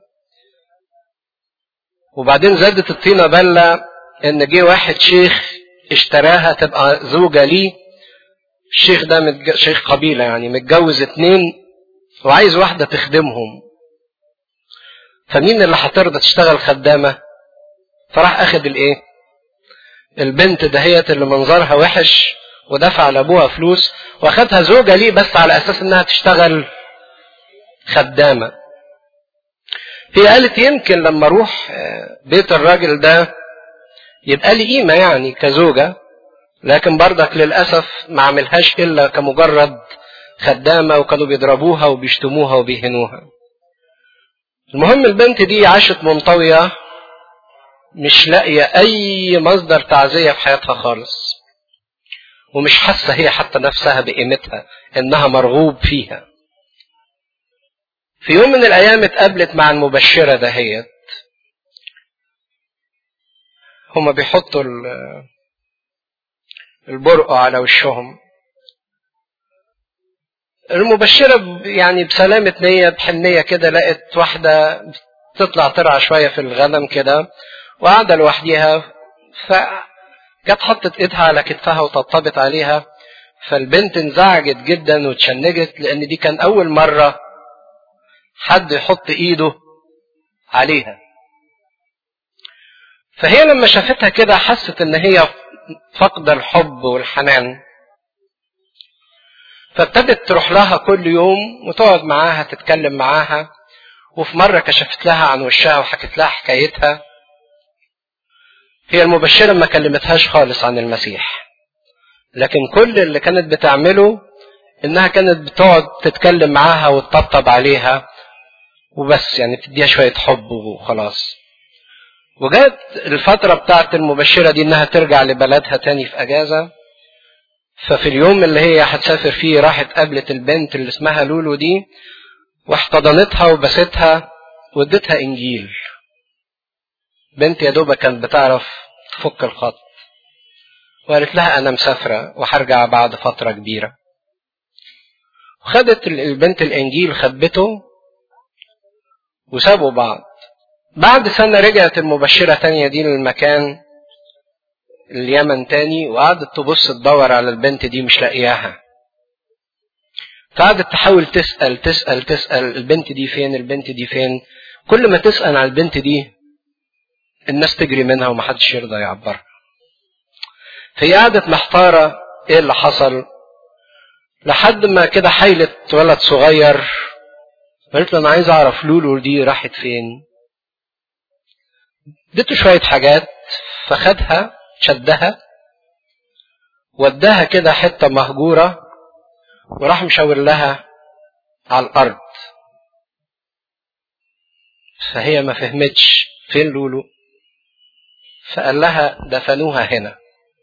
وبعدين زادت الطينة بلة ان جه واحد شيخ اشتراها تبقى زوجة ليه. الشيخ ده شيخ قبيلة يعني متجوز 2 وعايز واحدة تخدمهم، فمين اللي هترضى تشتغل خدامة؟ فراح اخد الايه البنت دهيت اللي منظرها وحش ودفع لابوها فلوس واخدها زوجة ليه بس على اساس انها تشتغل خدامة. هي قالت يمكن لما اروح بيت الراجل ده يبقى لي قيمة يعني كزوجة، لكن برضك للأسف ما عملهاش إلا كمجرد خدامة وكانوا بيضربوها وبيشتموها وبيهنوها. المهم البنت دي عاشت منطوية مش لاقية أي مصدر تعزية في حياتها خالص، ومش حاسة هي حتى نفسها بقيمتها إنها مرغوب فيها. في يوم من الأيام اتقابلت مع المبشرة دهيت. هما بيحطوا البرقع على وشهم. المبشرة يعني بسلامة نية بحنية كده لقت واحدة تطلع ترعى شوية في الغنم كده وقاعدة لوحديها، فجت حطت ايدها على كتفها وطبطبت عليها. فالبنت انزعجت جدا وتشنجت لان دي كان اول مرة حد يحط ايده عليها. فهي لما شافتها كده حست ان هي فقد الحب والحنان، فابتدت تروح لها كل يوم وتقعد معاها تتكلم معاها. وفي مرة كشفت لها عن وشها وحكت لها حكايتها. هي المبشرة ما كلمتهاش خالص عن المسيح، لكن كل اللي كانت بتعمله انها كانت بتقعد تتكلم معاها وتطبطب عليها وبس، يعني تديها شوية حب وخلاص. وجات الفترة بتاعت المبشرة دي انها ترجع لبلدها تاني في اجازة. ففي اليوم اللي هي هتسافر فيه راحت قابلت البنت اللي اسمها لولو دي واحتضنتها وبستها وادتها انجيل. بنت يا دوبة كانت بتعرف تفك الخط، وقالت لها انا مسافرة وهرجع بعد فترة كبيرة. وخدت البنت الانجيل خبته وسابوا بعض. بعد سنة رجعت المبشرة تانية دي للمكان اليمن تاني، وقعدت تبص تدور على البنت دي مش لاقياها. فقعدت تحاول تسأل البنت دي فين البنت دي فين. كل ما تسأل على البنت دي الناس تجري منها ومحدش يرضى يعبرها. فهي قعدت محتارة ايه اللي حصل، لحد ما كده حيلت ولد صغير قالت له انا عايز اعرف لولو دي راحت فين. اديته شوية حاجات فخدها شدها وداها كده حتة مهجورة وراح مشاور لها على الارض. فهي ما فهمتش فين لولو، فقال لها دفنوها هنا.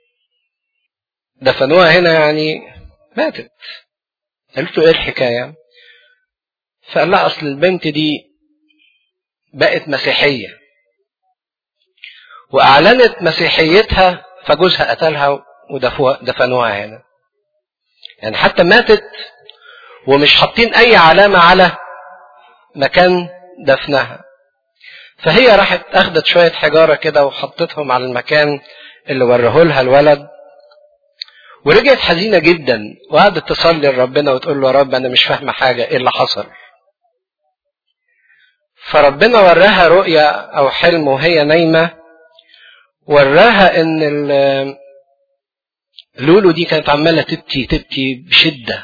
دفنوها هنا يعني ماتت. قالت له ايه الحكاية؟ فقال لها اصل البنت دي بقت مسيحية واعلنت مسيحيتها فجوزها قتلها ودفنوها هنا. يعني حتى ماتت ومش حاطين اي علامة على مكان دفنها. فهي راحت اخدت شوية حجارة كده وحطتهم على المكان اللي وريه لها الولد، ورجعت حزينة جدا وقعدت تصلي لربنا وتقول له يا رب انا مش فاهمة حاجة، ايه اللي حصل؟ فربنا وراها رؤية او حلم وهي نايمة، وراها ان لولو دي كانت عمالة تبكي بشدة،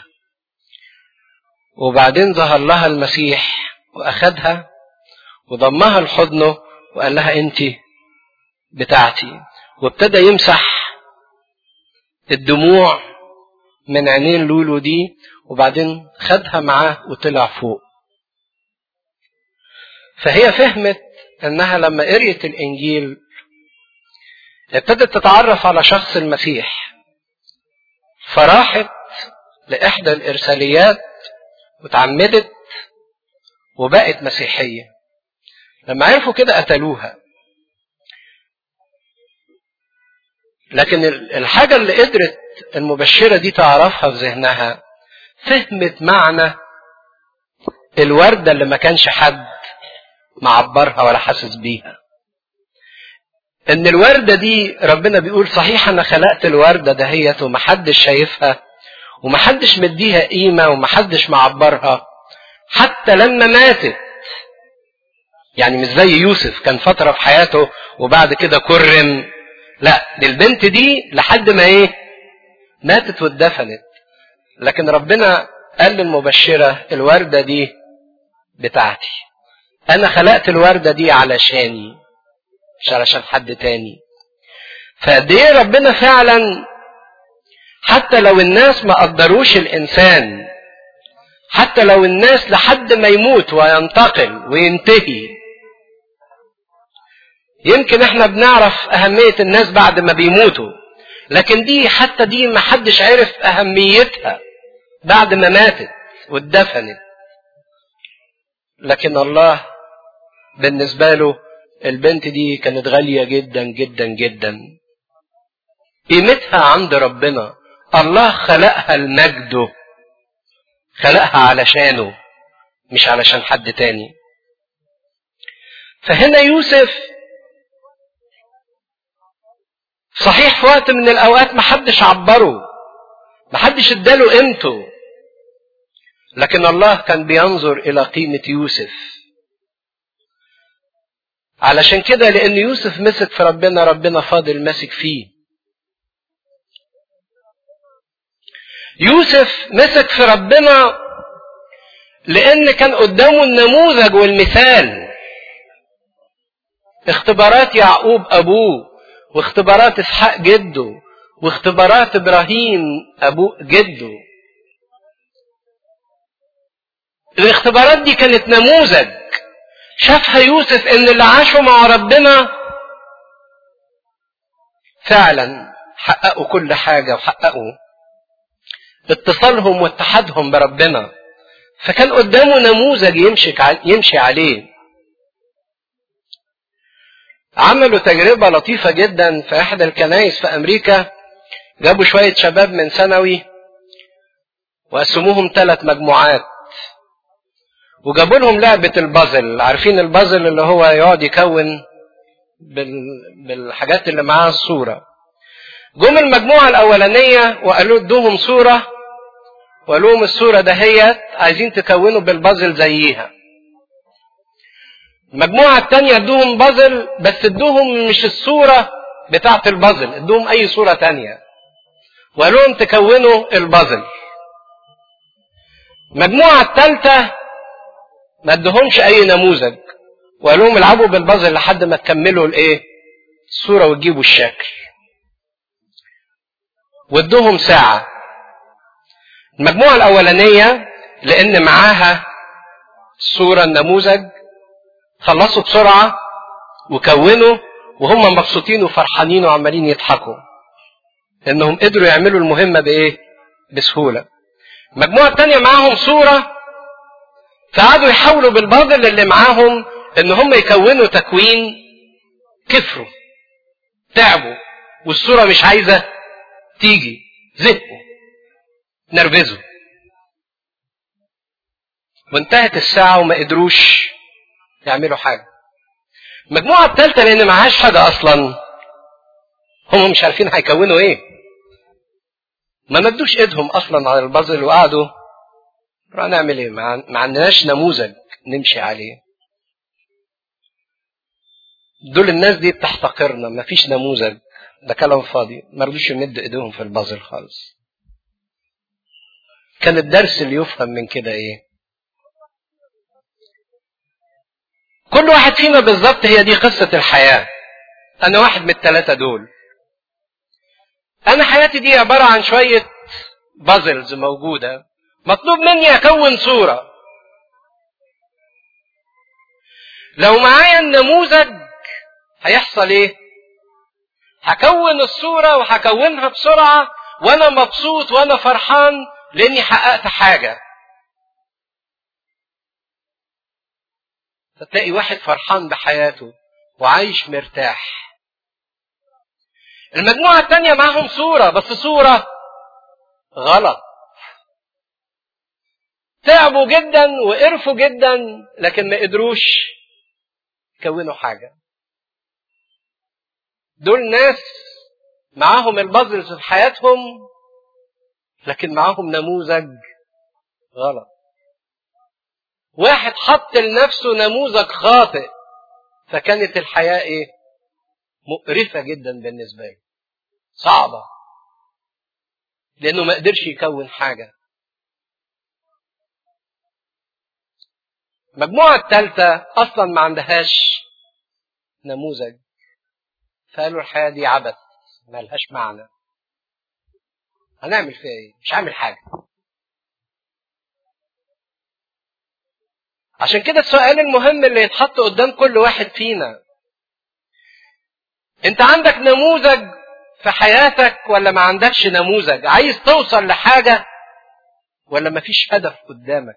وبعدين ظهر لها المسيح واخدها وضمها لحضنه وقال لها انت بتاعتي، وابتدى يمسح الدموع من عينين لولو دي، وبعدين خدها معاه وطلع فوق. فهي فهمت انها لما قريت الانجيل ابتدت تتعرف على شخص المسيح، فراحت لاحدى الارساليات وتعمدت وبقت مسيحية. لما عرفوا كده قتلوها. لكن الحاجة اللي قدرت المبشرة دي تعرفها في ذهنها، فهمت معنى الوردة اللي ما كانش حد معبرها ولا حاسس بيها. ان الوردة دي ربنا بيقول صحيح انا خلقت الوردة دهيت ومحدش شايفها ومحدش مديها قيمة ومحدش معبرها حتى لما ماتت. يعني مش زي يوسف كان فترة في حياته وبعد كده كرم، لا دي البنت دي لحد ما ماتت واتدفنت. لكن ربنا قال للمبشرة الوردة دي بتاعتي، انا خلقت الوردة دي علشاني مش علشان حد تاني. فقد ايه ربنا فعلا حتى لو الناس ما قدروش الانسان، حتى لو الناس لحد ما يموت وينتقل وينتهي. يمكن احنا بنعرف اهمية الناس بعد ما بيموتوا، لكن دي حتى دي ما حدش عرف اهميتها بعد ما ماتت واتدفنت. لكن الله بالنسبة له البنت دي كانت غالية جدا جدا جدا، قيمتها عند ربنا. الله خلقها لمجده، خلقها علشانه مش علشان حد تاني. فهنا يوسف صحيح في وقت من الاوقات محدش عبره، محدش اداله قيمته، لكن الله كان بينظر الى قيمة يوسف. علشان كده لان يوسف مسك في ربنا، ربنا فاضل ماسك فيه. يوسف مسك في ربنا لان كان قدامه النموذج والمثال. اختبارات يعقوب ابوه، واختبارات اسحاق جده، واختبارات ابراهيم ابوه جده. الاختبارات دي كانت نموذج شافها يوسف ان اللي عاشوا مع ربنا فعلا حققوا كل حاجة وحققوا اتصالهم واتحادهم بربنا. فكان قدامه نموذج يمشي عليه. عملوا تجربة لطيفة جدا في احدى الكنائس في امريكا. جابوا شوية شباب من ثانوي وقسموهم 3 مجموعات، وجابوا لهم لعبة البازل. عارفين البازل اللي هو يقعد يكون بالحاجات اللي معاها الصورة. جم المجموعة الاولانية وقالوا ادوهم صورة وقالوا لهم الصورة دهيت عايزين تكونوا بالبازل زيها. المجموعة التانية ادوهم بازل بس ادوهم مش الصورة بتاعة البازل، ادوهم اي صورة تانية وقالوا لهم تكونوا البازل. المجموعة الثالثة ما ادوهمش اي نموذج وقالوا لهم العبوا بالبازل لحد ما تكملوا الصورة وتجيبوا الشكل، وادوهم ساعة. المجموعة الاولانية لان معاها الصورة النموذج خلصوا بسرعة وكونوا وهم مبسوطين وفرحانين وعمالين يضحكوا انهم قدروا يعملوا المهمة بسهولة. المجموعة الثانية معاهم صورة فقعدوا يحاولوا بالبازل اللي معاهم ان هم يكونوا تكوين، كفروا تعبوا والصورة مش عايزة تيجي زهقوا نرفزوا، وانتهت الساعة وما قدروش يعملوا حاجة. المجموعة الثالثة لأن معهاش حاجة أصلا، هم مش عارفين هيكونوا إيه، ما مدوش إيدهم أصلا على البازل وقعدوا نعمل إيه؟ ما عندناش نموذج نمشي عليه. دول الناس دي بتحتقرنا، ما فيش نموذج، ده كلام فاضي، ما رضوش يمد إيدهم في البازل خالص. كان الدرس اللي يفهم من كده إيه؟ كل واحد فينا بالظبط هي دي قصة الحياة. أنا واحد من الثلاثة دول. أنا حياتي دي عبارة عن شوية بازلز موجودة، مطلوب مني أكون صورة. لو معايا النموذج هيحصل إيه؟ هكون الصورة وهكونها بسرعة وأنا مبسوط وأنا فرحان لأني حققت حاجة. فتلاقي واحد فرحان بحياته وعايش مرتاح. المجموعة التانية معهم صورة، بس صورة غلط. تعبوا جدا وقرفوا جدا لكن ما قدروش يكونوا حاجة. دول ناس معاهم البازلز في حياتهم لكن معاهم نموذج غلط. واحد حط لنفسه نموذج خاطئ فكانت الحياة ايه؟ مقرفة جدا بالنسبة له، صعبة، لأنه ما قدرش يكون حاجة. المجموعة الثالثة أصلا ما عندهاش نموذج، فقالوا الحياة دي عبث ما لهاش معنى، هنعمل فيها ايه؟ مش هعمل حاجة. عشان كده السؤال المهم اللي يتحط قدام كل واحد فينا، انت عندك نموذج في حياتك ولا ما عندكش نموذج؟ عايز توصل لحاجة ولا ما فيش هدف قدامك؟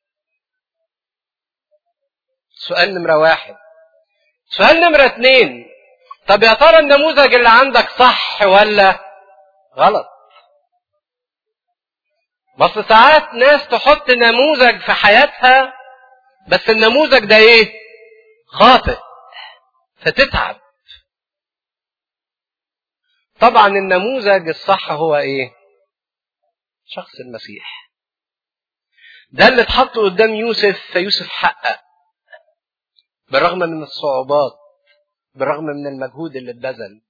سؤال نمرة 1. سؤال نمرة 2، طب يا ترى النموذج اللي عندك صح ولا غلط؟ بس ساعات ناس تحط نموذج في حياتها بس النموذج ده ايه؟ خاطئ، فتتعب. طبعا النموذج الصح هو ايه؟ شخص المسيح. ده اللي اتحط قدام يوسف، فيوسف حقق بالرغم من الصعوبات، بالرغم من المجهود اللي اتبذل،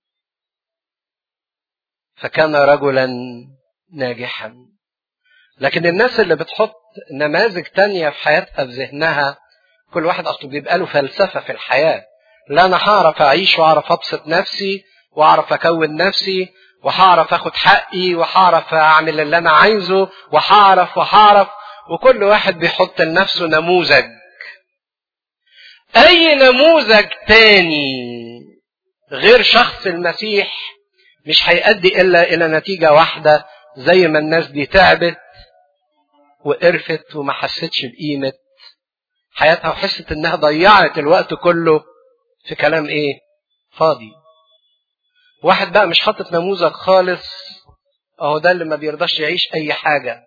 فكان رجلا ناجحا. لكن الناس اللي بتحط نماذج تانية في حياتها في ذهنها، كل واحد اصله بيبقى له فلسفة في الحياة، لا انا هعرف اعيش واعرف ابسط نفسي واعرف اكون نفسي وهعرف اخد حقي وهعرف اعمل اللي انا عايزه وهعرف، وكل واحد بيحط لنفسه نموذج. اي نموذج تاني غير شخص المسيح مش هيؤدي الا الى نتيجة واحدة، زي ما الناس دي تعبت وقرفت وما حستش بقيمة حياتها وحست انها ضيعت الوقت كله في كلام ايه؟ فاضي. واحد بقى مش حاطط نموذج خالص، اهو ده اللي ما بيرضاش يعيش اي حاجة.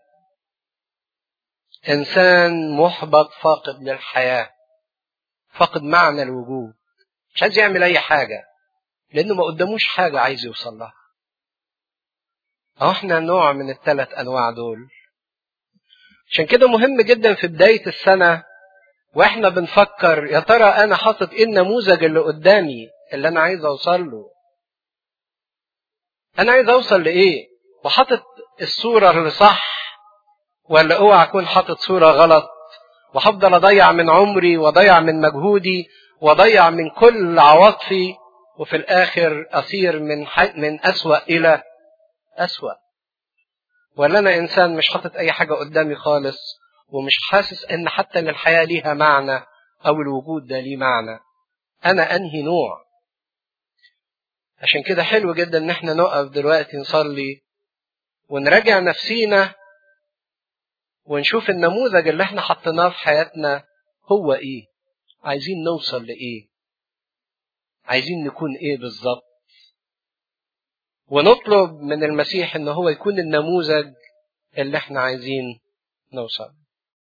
انسان محبط فاقد للحياة، فاقد معنى الوجود، مش عايز يعمل اي حاجة لانه ما قداموش حاجة عايز يوصل لها. اهو احنا نوع من الثلاث انواع دول. عشان كده مهم جدا في بداية السنة واحنا بنفكر يا ترى انا حاطط ايه النموذج اللي قدامي اللي انا عايز اوصل له؟ انا عايز اوصل لايه؟ وحاطط الصورة اللي صح ولا اوعى اكون حاطط صورة غلط وهفضل اضيع من عمري واضيع من مجهودي واضيع من كل عواطفي وفي الاخر اصير من اسوأ الى اسوأ؟ ولا انا انسان مش حاطط اي حاجة قدامي خالص ومش حاسس ان حتى ان الحياة ليها معنى او الوجود ده ليه معنى؟ انا انهي نوع؟ عشان كده حلو جدا ان احنا نقف دلوقتي نصلي ونراجع نفسينا ونشوف النموذج اللي احنا حطيناه في حياتنا هو ايه، عايزين نوصل لايه، عايزين نكون ايه بالظبط. ونطلب من المسيح ان هو يكون النموذج اللي احنا عايزين نوصل.